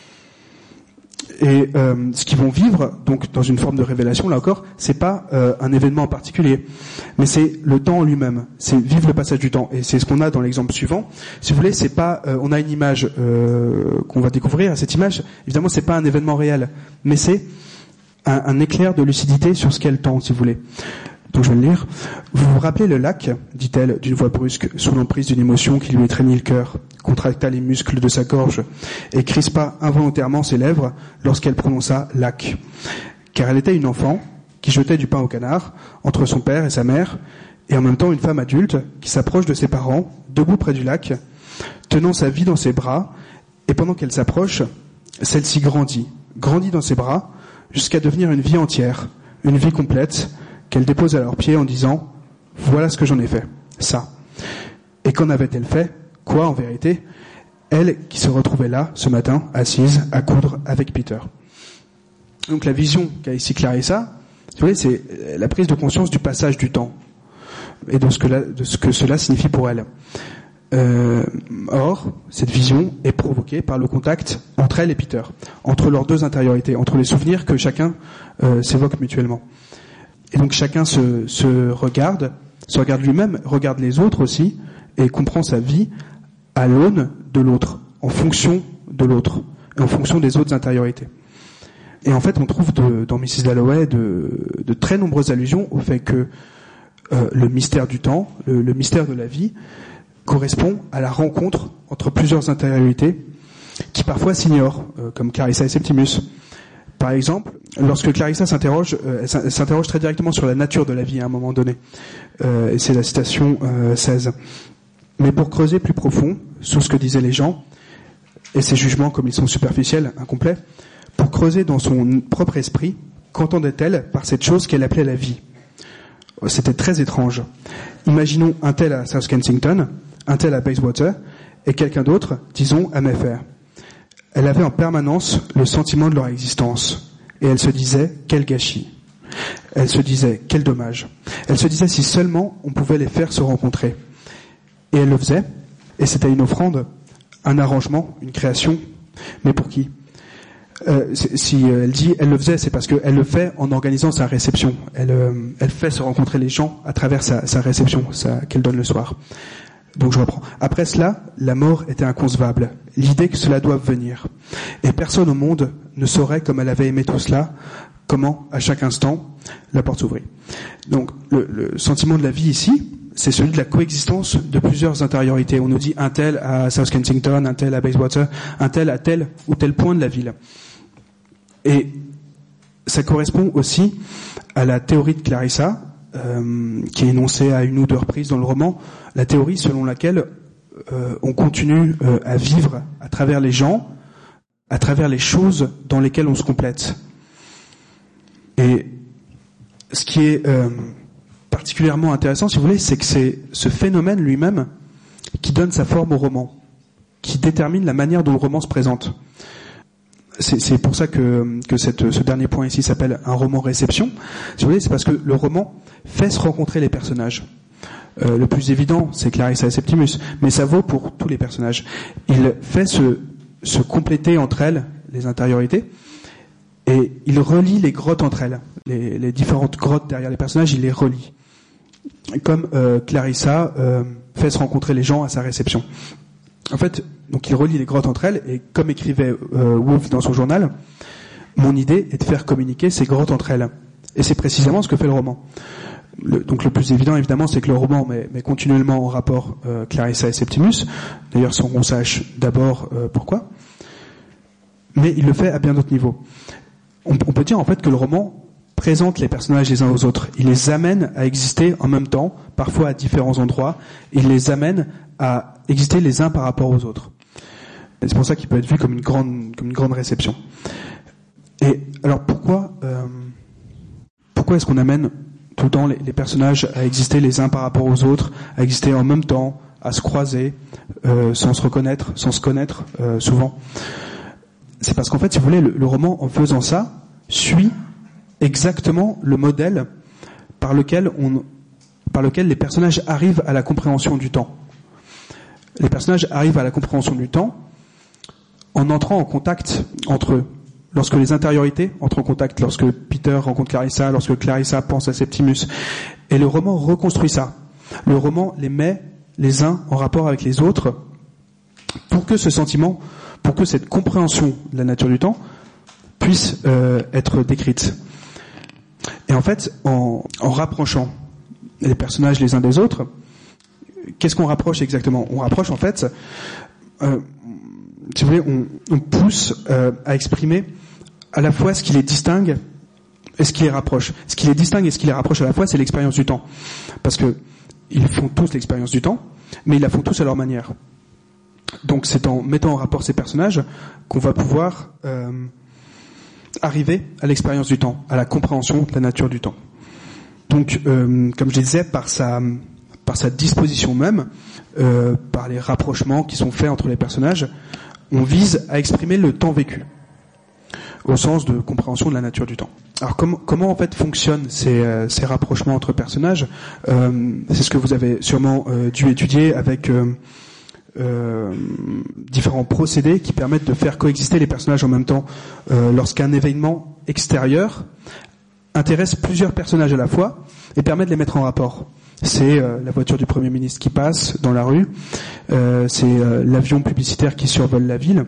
Et euh, ce qu'ils vont vivre, donc dans une forme de révélation, là encore, c'est pas euh, un événement en particulier, mais c'est le temps en lui-même, c'est vivre le passage du temps. Et c'est ce qu'on a dans l'exemple suivant. Si vous voulez, c'est pas, euh, on a une image euh, qu'on va découvrir. Cette image, évidemment, c'est pas un événement réel, mais c'est un, un éclair de lucidité sur ce qu'est le temps, si vous voulez. Donc je vais le lire. Vous vous rappelez le lac, dit-elle d'une voix brusque, sous l'emprise d'une émotion qui lui étreignit le cœur, contracta les muscles de sa gorge et crispa involontairement ses lèvres lorsqu'elle prononça lac. Car elle était une enfant qui jetait du pain au canard entre son père et sa mère, et en même temps une femme adulte qui s'approche de ses parents, debout près du lac, tenant sa vie dans ses bras, et pendant qu'elle s'approche, celle-ci grandit, grandit dans ses bras, jusqu'à devenir une vie entière, une vie complète, qu'elle dépose à leurs pieds en disant « Voilà ce que j'en ai fait, ça ». Et qu'en avait-elle fait ? Quoi, en vérité ? Elle qui se retrouvait là, ce matin, assise, à coudre avec Peter. Donc la vision qu'a ici Clarissa, vous voyez, c'est la prise de conscience du passage du temps et de ce que, la, de ce que cela signifie pour elle. Euh, or, cette vision est provoquée par le contact entre elle et Peter, entre leurs deux intériorités, entre les souvenirs que chacun euh, s'évoque mutuellement. Et donc chacun se, se regarde, se regarde lui-même, regarde les autres aussi, et comprend sa vie à l'aune de l'autre, en fonction de l'autre, et en fonction des autres intériorités. Et en fait, on trouve de, dans missus Dalloway de, de très nombreuses allusions au fait que euh, le mystère du temps, le, le mystère de la vie, correspond à la rencontre entre plusieurs intériorités qui parfois s'ignorent, euh, comme Clarissa et Septimus. Par exemple, lorsque Clarissa s'interroge, euh, elle s'interroge très directement sur la nature de la vie à un moment donné. Euh, et c'est la citation euh, seize. Mais pour creuser plus profond sur ce que disaient les gens, et ces jugements comme ils sont superficiels, incomplets, pour creuser dans son propre esprit, qu'entendait-elle par cette chose qu'elle appelait la vie ? C'était très étrange. Imaginons un tel à South Kensington, un tel à Bayswater, et quelqu'un d'autre, disons, à Mayfair. Elle avait en permanence le sentiment de leur existence. Et elle se disait, quel gâchis. Elle se disait, quel dommage. Elle se disait si seulement on pouvait les faire se rencontrer. Et elle le faisait. Et c'était une offrande, un arrangement, une création. Mais pour qui ? euh, Si elle dit elle le faisait, c'est parce qu'elle le fait en organisant sa réception. Elle, euh, elle fait se rencontrer les gens à travers sa, sa réception sa, qu'elle donne le soir. Donc je reprends. Après cela, la mort était inconcevable. L'idée que cela doive venir. Et personne au monde ne saurait, comme elle avait aimé tout cela, comment, à chaque instant, la porte s'ouvrit. Donc le, le sentiment de la vie ici, c'est celui de la coexistence de plusieurs intériorités. On nous dit un tel à South Kensington, un tel à Bayswater, un tel à tel ou tel point de la ville. Et ça correspond aussi à la théorie de Clarissa, euh, qui est énoncée à une ou deux reprises dans le roman, la théorie selon laquelle euh, on continue euh, à vivre à travers les gens, à travers les choses dans lesquelles on se complète. Et ce qui est euh, particulièrement intéressant, si vous voulez, c'est que c'est ce phénomène lui-même qui donne sa forme au roman. qui détermine la manière dont le roman se présente. C'est, c'est pour ça que, que cette, ce dernier point ici s'appelle un roman réception. Si vous voulez, c'est parce que le roman fait se rencontrer les personnages. Euh, le plus évident, c'est Clarissa et Septimus, mais ça vaut pour tous les personnages. Il fait se, se compléter entre elles les intériorités, et il relie les grottes entre elles, les, les différentes grottes derrière les personnages, il les relie. Comme euh, Clarissa euh, fait se rencontrer les gens à sa réception. En fait, donc il relie les grottes entre elles, et comme écrivait euh, Woolf dans son journal, mon idée est de faire communiquer ces grottes entre elles. Et c'est précisément ce que fait le roman. Le, donc le plus évident, évidemment, c'est que le roman met, met continuellement en rapport euh, Clarissa et Septimus, d'ailleurs sans qu'on sache d'abord euh, pourquoi, mais il le fait à bien d'autres niveaux. On, on peut dire en fait que le roman présente les personnages les uns aux autres, il les amène à exister en même temps, parfois à différents endroits, il les amène à exister les uns par rapport aux autres. Et c'est pour ça qu'il peut être vu comme une grande, comme une grande réception. Et alors pourquoi, euh, pourquoi est-ce qu'on amène tout le temps les, les personnages à exister les uns par rapport aux autres, à exister en même temps, à se croiser, euh, sans se reconnaître, sans se connaître euh, souvent? C'est parce qu'en fait, si vous voulez, le, le roman, en faisant ça, suit exactement le modèle par lequel on, par lequel les personnages arrivent à la compréhension du temps. Les personnages arrivent à la compréhension du temps en entrant en contact entre eux. Lorsque les intériorités entrent en contact, lorsque Peter rencontre Clarissa, lorsque Clarissa pense à Septimus. Et le roman reconstruit ça. Le roman les met les uns en rapport avec les autres pour que ce sentiment, pour que cette compréhension de la nature du temps puisse euh, être décrite. Et en fait, en, en rapprochant les personnages les uns des autres, qu'est-ce qu'on rapproche exactement? On rapproche en fait, euh, si vous voulez, on, on pousse euh, à exprimer à la fois ce qui les distingue et ce qui les rapproche. Ce qui les distingue et ce qui les rapproche à la fois, c'est l'expérience du temps. Parce que ils font tous l'expérience du temps, mais ils la font tous à leur manière. Donc c'est en mettant en rapport ces personnages qu'on va pouvoir euh, arriver à l'expérience du temps, à la compréhension de la nature du temps. Donc, euh, comme je disais, par sa, par sa disposition même, euh, par les rapprochements qui sont faits entre les personnages, on vise à exprimer le temps vécu, au sens de compréhension de la nature du temps. Alors comment, comment en fait fonctionnent ces, euh, ces rapprochements entre personnages? euh, C'est ce que vous avez sûrement euh, dû étudier avec euh, euh, différents procédés qui permettent de faire coexister les personnages en même temps euh, lorsqu'un événement extérieur intéresse plusieurs personnages à la fois et permet de les mettre en rapport. C'est euh, la voiture du Premier ministre qui passe dans la rue, euh, c'est euh, l'avion publicitaire qui survole la ville.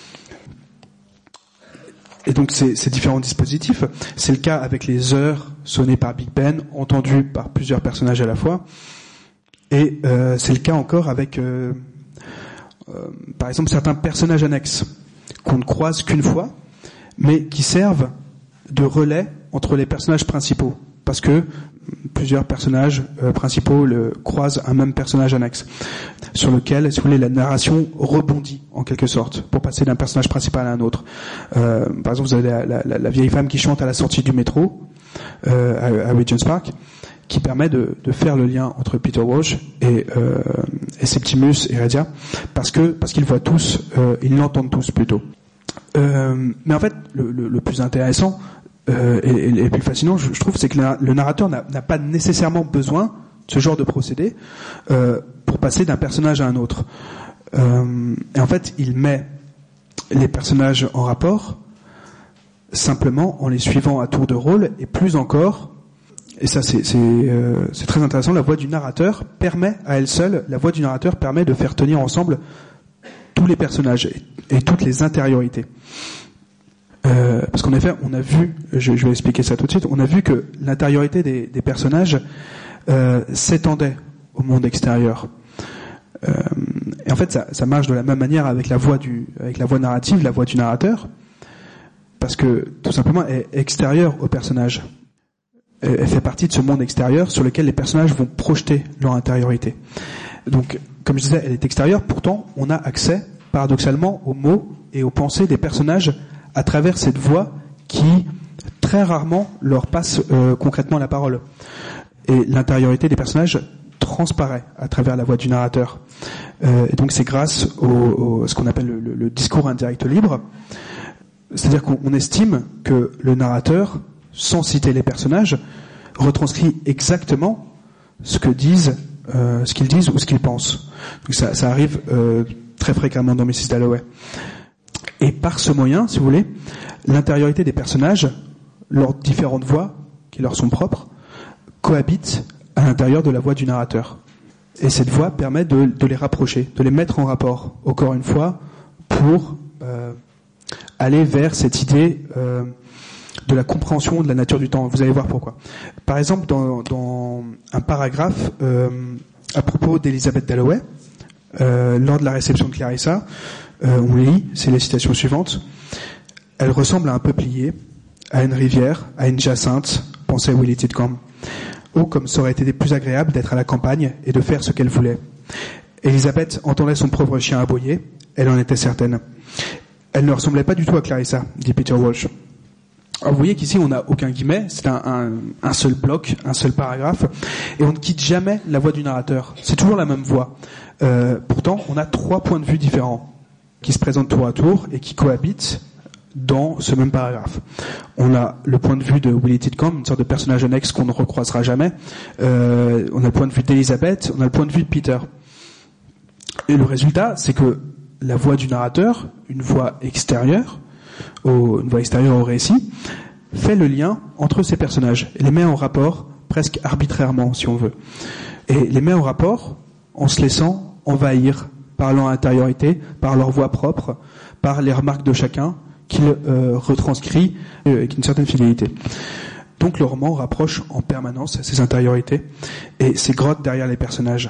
Et donc ces, ces différents dispositifs, c'est le cas avec les heures sonnées par Big Ben, entendues par plusieurs personnages à la fois, et euh, c'est le cas encore avec, euh, euh, par exemple, certains personnages annexes qu'on ne croise qu'une fois, mais qui servent de relais entre les personnages principaux, parce que plusieurs personnages euh, principaux le, croisent un même personnage annexe, sur lequel, si vous voulez, la narration rebondit en quelque sorte, pour passer d'un personnage principal à un autre. Euh, par exemple, vous avez la, la, la, la vieille femme qui chante à la sortie du métro, euh, à, à Regent's Park, qui permet de, de faire le lien entre Peter Walsh et, euh, et Septimus et Radia, parce que parce qu'ils voient tous, euh, ils l'entendent tous plutôt. Euh, mais en fait, le, le, le plus intéressant euh, et, et le plus fascinant, je, je trouve, c'est que le narrateur n'a, n'a pas nécessairement besoin de ce genre de procédé euh, pour passer d'un personnage à un autre. Euh, et en fait, il met les personnages en rapport simplement en les suivant à tour de rôle, et plus encore, et ça c'est, c'est, euh, c'est très intéressant, la voix du narrateur permet à elle seule, la voix du narrateur permet de faire tenir ensemble tous les personnages et, et toutes les intériorités. Euh, parce qu'en effet, on a vu, je, je vais expliquer ça tout de suite, on a vu que l'intériorité des, des personnages euh, s'étendait au monde extérieur. Euh, et en fait, ça, ça marche de la même manière avec la voix du, avec la voix narrative, la voix du narrateur, parce que tout simplement, elle est extérieure au personnage. Elle, elle fait partie de ce monde extérieur sur lequel les personnages vont projeter leur intériorité. Donc, comme je disais, elle est extérieure. Pourtant, on a accès, paradoxalement, aux mots et aux pensées des personnages à travers cette voix qui, très rarement, leur passe euh, concrètement la parole. Et l'intériorité des personnages transparaît à travers la voix du narrateur. Euh, et donc c'est grâce au, au ce qu'on appelle le, le, le discours indirect libre, c'est-à-dire qu'on estime que le narrateur, sans citer les personnages, retranscrit exactement ce que disent, euh, ce qu'ils disent ou ce qu'ils pensent. Donc ça, ça arrive euh, très fréquemment dans missus Dalloway. Et par ce moyen, si vous voulez, l'intériorité des personnages, leurs différentes voix qui leur sont propres, cohabitent à l'intérieur de la voix du narrateur. Et cette voix permet de, de les rapprocher, de les mettre en rapport, encore une fois, pour euh, aller vers cette idée euh, de la compréhension de la nature du temps. Vous allez voir pourquoi. Par exemple, dans, dans un paragraphe euh, à propos d'Elizabeth Dalloway, euh, lors de la réception de Clarissa, euh, on lit, c'est les citations suivantes. Elle ressemble à un peuplier, à une rivière, à une jacinthe, pensait Willie Titcomb. Oh, comme ça aurait été plus agréable d'être à la campagne et de faire ce qu'elle voulait. Elisabeth entendait son pauvre chien aboyer, elle en était certaine. Elle ne ressemblait pas du tout à Clarissa, dit Peter Walsh. Alors vous voyez qu'ici on n'a aucun guillemet, c'est un, un, un seul bloc, un seul paragraphe, et on ne quitte jamais la voix du narrateur. C'est toujours la même voix. Euh, pourtant, on a trois points de vue différents qui se présentent tour à tour et qui cohabitent dans ce même paragraphe. On a le point de vue de Willie Titcomb, une sorte de personnage annexe qu'on ne recroisera jamais. Euh, on a le point de vue d'Elisabeth, on a le point de vue de Peter. Et le résultat, c'est que la voix du narrateur, une voix extérieure, au, une voix extérieure au récit, fait le lien entre ces personnages et les met en rapport presque arbitrairement, si on veut. Et les met en rapport en se laissant envahir par leur intériorité, par leur voix propre, par les remarques de chacun, qu'il euh, retranscrit euh, avec une certaine fidélité. Donc le roman rapproche en permanence ses intériorités et ses grottes derrière les personnages.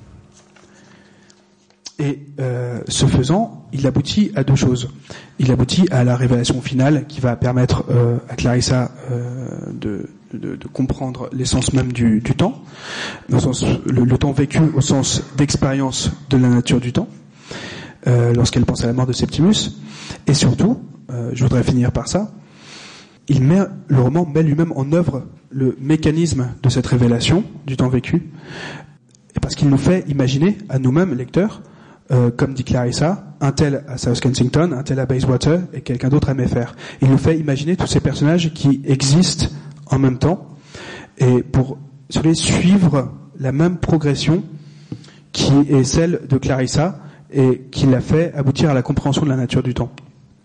Et euh, ce faisant, il aboutit à deux choses. Il aboutit à la révélation finale qui va permettre euh, à Clarissa euh, de, de, de comprendre l'essence même du, du temps, au sens, le, le temps vécu au sens d'expérience de la nature du temps, euh, lorsqu'elle pense à la mort de Septimus. Et surtout, Euh, je voudrais finir par ça, il met, le roman met lui-même en œuvre le mécanisme de cette révélation du temps vécu, et parce qu'il nous fait imaginer à nous-mêmes, lecteurs, euh, comme dit Clarissa, un tel à South Kensington, un tel à Bayswater, et quelqu'un d'autre à Mayfair. Il nous fait imaginer tous ces personnages qui existent en même temps, et pour sur les suivre la même progression qui est celle de Clarissa, et qui l'a fait aboutir à la compréhension de la nature du temps.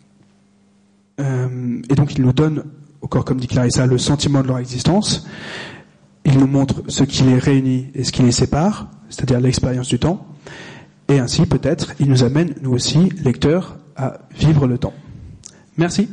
Euh, et donc il nous donne, encore comme dit Clarissa, le sentiment de leur existence. Il nous montre ce qui les réunit et ce qui les sépare, c'est-à-dire l'expérience du temps. Et ainsi, peut-être, il nous amène, nous aussi, lecteurs, à vivre le temps. Merci.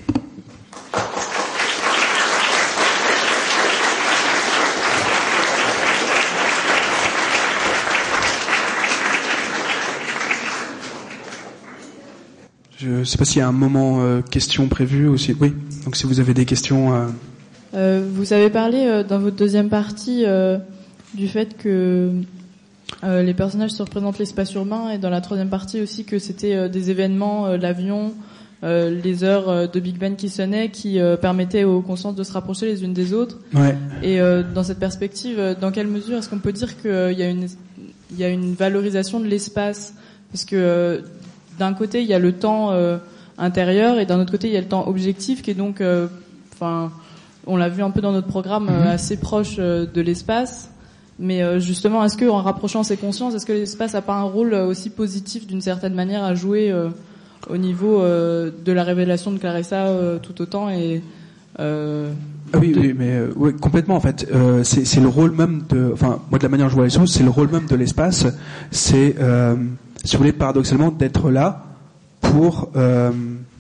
Je ne sais pas s'il y a un moment euh, question prévu aussi. Oui, donc si vous avez des questions. Euh... Euh, vous avez parlé euh, dans votre deuxième partie euh, du fait que euh, les personnages se représentent l'espace urbain, et dans la troisième partie aussi que c'était euh, des événements, euh, l'avion, euh, les heures euh, de Big Ben qui sonnaient, qui euh, permettaient aux consciences de se rapprocher les unes des autres. Ouais. Et euh, dans cette perspective, euh, dans quelle mesure est-ce qu'on peut dire qu'il euh, y a une il y a une valorisation de l'espace, parce que euh, d'un côté, il y a le temps euh, intérieur, et d'un autre côté, il y a le temps objectif, qui est donc, enfin, euh, on l'a vu un peu dans notre programme, euh, assez proche euh, de l'espace. Mais euh, justement, est-ce que, en rapprochant ces consciences, est-ce que l'espace a pas un rôle aussi positif, d'une certaine manière, à jouer euh, au niveau euh, de la révélation de Clarissa euh, tout autant et euh, ah oui, oui, mais euh, oui, complètement en fait. Euh, c'est, c'est le rôle même de, enfin, moi de la manière dont je vois les choses, c'est le rôle même de l'espace. C'est euh, si vous voulez, paradoxalement, d'être là pour euh,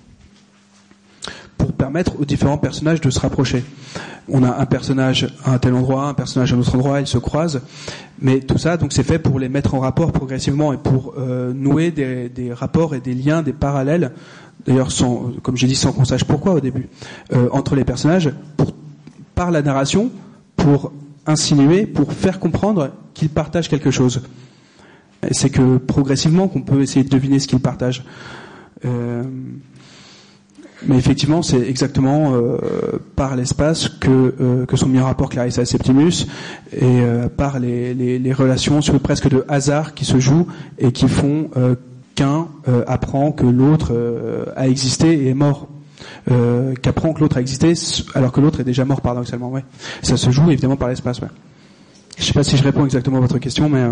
pour permettre aux différents personnages de se rapprocher. On a un personnage à un tel endroit, un personnage à un autre endroit, ils se croisent, mais tout ça, donc, c'est fait pour les mettre en rapport progressivement et pour euh, nouer des, des rapports et des liens, des parallèles. D'ailleurs, sans, comme j'ai dit, sans qu'on sache pourquoi au début, euh, entre les personnages, pour, par la narration, pour insinuer, pour faire comprendre qu'ils partagent quelque chose. C'est que progressivement qu'on peut essayer de deviner ce qu'ils partagent. Euh, Mais effectivement, c'est exactement euh, par l'espace que euh, que sont mis en rapport Clarissa et Septimus, et euh, par les, les les relations sur presque de hasard qui se jouent et qui font euh, qu'un euh, apprend que l'autre euh, a existé et est mort. Euh, qu'apprend que l'autre a existé alors que l'autre est déjà mort paradoxalement. Ouais. Ça se joue évidemment par l'espace. Ouais. Je sais pas si je réponds exactement à votre question, mais euh...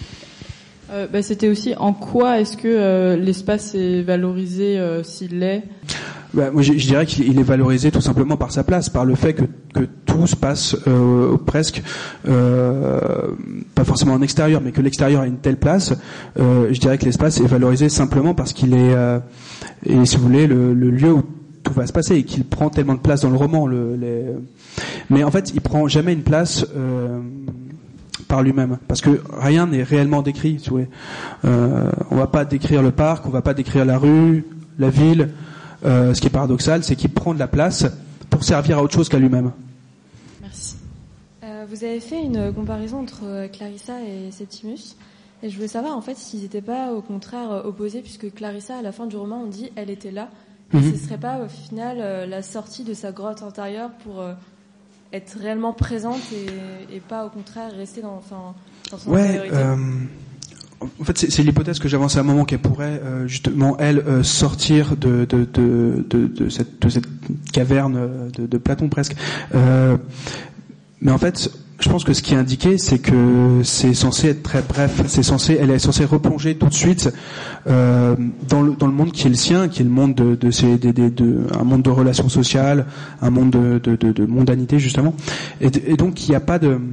Euh, bah, c'était aussi en quoi est-ce que euh, l'espace est valorisé euh, s'il l'est. Bah, moi, je, je dirais qu'il est valorisé tout simplement par sa place, par le fait que, que tout se passe euh, presque, euh, pas forcément en extérieur, mais que l'extérieur a une telle place. Euh, je dirais que l'espace est valorisé simplement parce qu'il est, euh, et si vous voulez, le, le lieu où tout va se passer et qu'il prend tellement de place dans le roman. Le, les... Mais en fait, il prend jamais une place euh, par lui-même, parce que rien n'est réellement décrit. Si vous voulez. Euh, on va pas décrire le parc, on va pas décrire la rue, la ville. Euh, ce qui est paradoxal, c'est qu'il prend de la place pour servir à autre chose qu'à lui-même. Merci. Euh, vous avez fait une comparaison entre Clarissa et Septimus, et je voulais savoir en fait s'ils n'étaient pas au contraire opposés, puisque Clarissa, à la fin du roman, on dit elle était là, et mm-hmm. ce serait pas au final euh, la sortie de sa grotte intérieure pour euh, être réellement présente et, et pas au contraire rester dans, enfin, dans son ouais, intériorité. Euh... En fait, c'est, c'est l'hypothèse que j'avance à un moment qu'elle pourrait euh, justement elle euh, sortir de de, de de de cette de cette caverne de, de Platon presque. Euh, mais en fait, je pense que ce qui est indiqué, c'est que c'est censé être très bref. C'est censé, elle est censée replonger tout de suite euh, dans le dans le monde qui est le sien, qui est le monde de de ces de, de, de un monde de relations sociales, un monde de de de, de mondanité justement. Et, et donc il n'y a pas de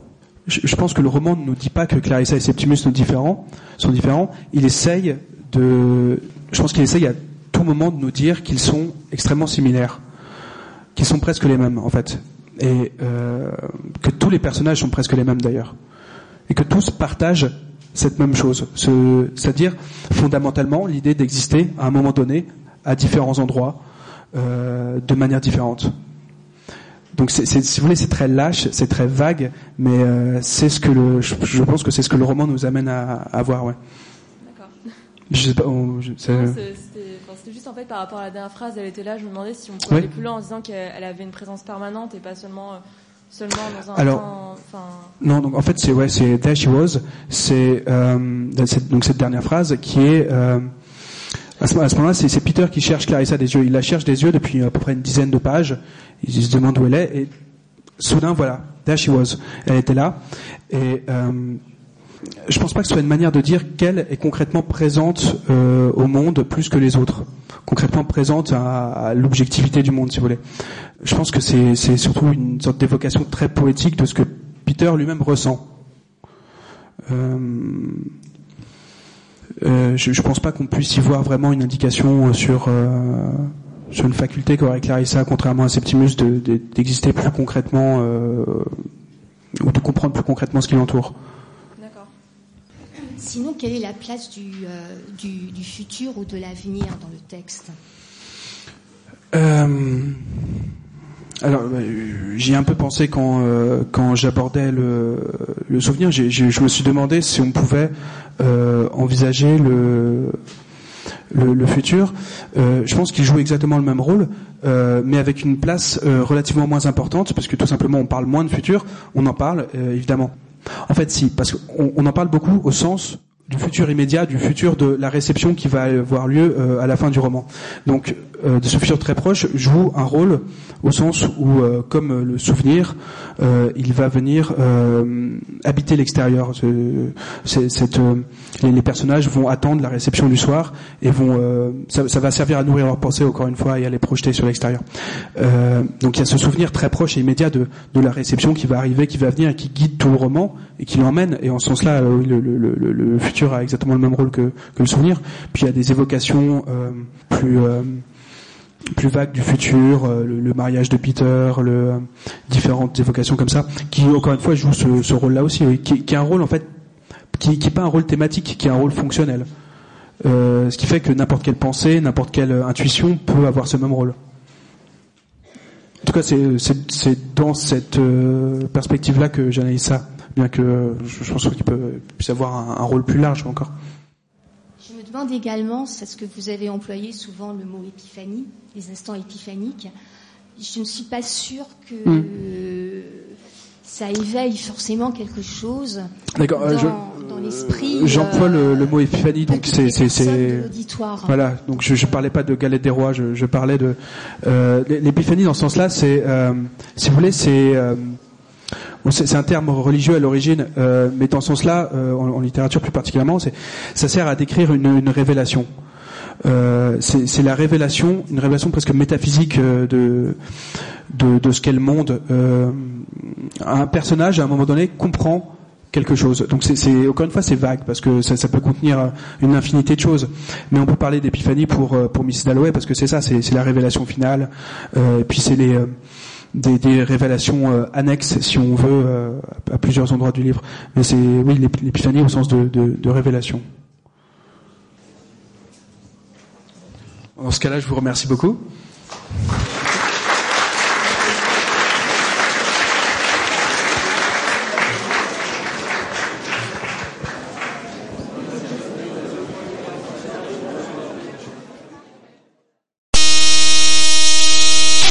Je pense que le roman ne nous dit pas que Clarissa et Septimus sont différents, sont différents. Il essaye de, je pense qu'il essaye à tout moment de nous dire qu'ils sont extrêmement similaires, qu'ils sont presque les mêmes en fait, et euh, que tous les personnages sont presque les mêmes d'ailleurs, et que tous partagent cette même chose, ce, c'est-à-dire fondamentalement l'idée d'exister à un moment donné à différents endroits, euh, de manière différente. Donc, c'est, c'est, si vous voulez, c'est très lâche, c'est très vague, mais euh, c'est ce que le, je, je pense que c'est ce que le roman nous amène à, à voir, ouais. D'accord. Je sais pas, on, je, c'est... Non, c'est, c'était, enfin, c'était juste en fait par rapport à la dernière phrase, elle était là. Je me demandais si on pouvait ouais. aller plus loin en disant qu'elle avait une présence permanente et pas seulement, seulement dans un Alors, temps. Enfin. Non, donc en fait, c'est ouais, c'est There She Was, c'est, euh, c'est donc cette dernière phrase qui est. Euh, À ce, à ce moment-là, c'est, c'est Peter qui cherche Clarissa des yeux. Il la cherche des yeux depuis à peu près une dizaine de pages. Il se demande où elle est. Et soudain, voilà, there she was. Elle était là. Et euh, je pense pas que ce soit une manière de dire qu'elle est concrètement présente euh, au monde plus que les autres. Concrètement présente à, à l'objectivité du monde, si vous voulez. Je pense que c'est, c'est surtout une sorte d'évocation très poétique de ce que Peter lui-même ressent. Euh, Euh, je, je pense pas qu'on puisse y voir vraiment une indication sur euh, sur une faculté qu'aurait Clarissa, contrairement à Septimus, de, de, d'exister plus concrètement euh, ou de comprendre plus concrètement ce qui l'entoure. D'accord. Sinon, quelle est la place du, euh, du, du futur ou de l'avenir dans le texte ? euh, Alors, j'y ai un peu pensé quand euh, quand j'abordais le, le souvenir. J'ai, j'ai, je me suis demandé si on pouvait euh, envisager le le, le futur. Euh, je pense qu'il joue exactement le même rôle, euh, mais avec une place euh, relativement moins importante, parce que tout simplement on parle moins de futur. On en parle euh, évidemment. En fait, si, parce qu'on on en parle beaucoup au sens du futur immédiat, du futur de la réception qui va avoir lieu euh, à la fin du roman. Donc, euh, de ce futur très proche joue un rôle au sens où, euh, comme euh, le souvenir, euh, il va venir euh, habiter l'extérieur. C'est, c'est, cette, euh, les, les personnages vont attendre la réception du soir et vont, euh, ça, ça va servir à nourrir leurs pensées encore une fois et à les projeter sur l'extérieur. Euh, donc, il y a ce souvenir très proche et immédiat de, de la réception qui va arriver, qui va venir et qui guide tout le roman et qui l'emmène. Et en ce sens-là, euh, le, le, le, le futur a exactement le même rôle que, que le souvenir. Puis il y a des évocations euh, plus euh, plus vagues du futur, euh, le, le mariage de Peter, le euh, différentes évocations comme ça, qui encore une fois jouent ce, ce rôle-là aussi, oui, qui, qui est un rôle en fait, qui qui est pas un rôle thématique, qui est un rôle fonctionnel. Euh, ce qui fait que n'importe quelle pensée, n'importe quelle intuition peut avoir ce même rôle. En tout cas, c'est c'est, c'est dans cette euh, perspective-là que j'analyse ça. Bien que je pense qu'il peut puisse avoir un, un rôle plus large encore. Je me demande également, c'est ce que vous avez employé souvent le mot épiphanie, les instants épiphaniques. Je ne suis pas sûre que mm. euh, ça éveille forcément quelque chose D'accord, dans, euh, je, dans l'esprit. J'emploie euh, le, le mot épiphanie, donc c'est c'est c'est voilà. Donc je, je parlais pas de galette des rois, je, je parlais de euh, l'épiphanie dans ce sens-là. C'est, euh, si vous voulez, c'est euh, Bon, c'est, c'est un terme religieux à l'origine, euh, mais dans ce sens-là, euh, en, en littérature plus particulièrement, c'est, ça sert à décrire une, une révélation. Euh, c'est, c'est la révélation, une révélation presque métaphysique euh, de, de de ce qu'est le monde. Euh, un personnage, à un moment donné, comprend quelque chose. Donc c'est, c'est encore une fois, c'est vague parce que ça, ça peut contenir une infinité de choses. Mais on peut parler d'épiphanie pour pour missus Dalloway parce que c'est ça, c'est, c'est la révélation finale. Euh, et puis c'est les euh, Des, des révélations euh, annexes, si on veut, euh, à plusieurs endroits du livre. Mais c'est, oui, l'épiphanie au sens de, de, de révélation. Dans ce cas-là, je vous remercie beaucoup.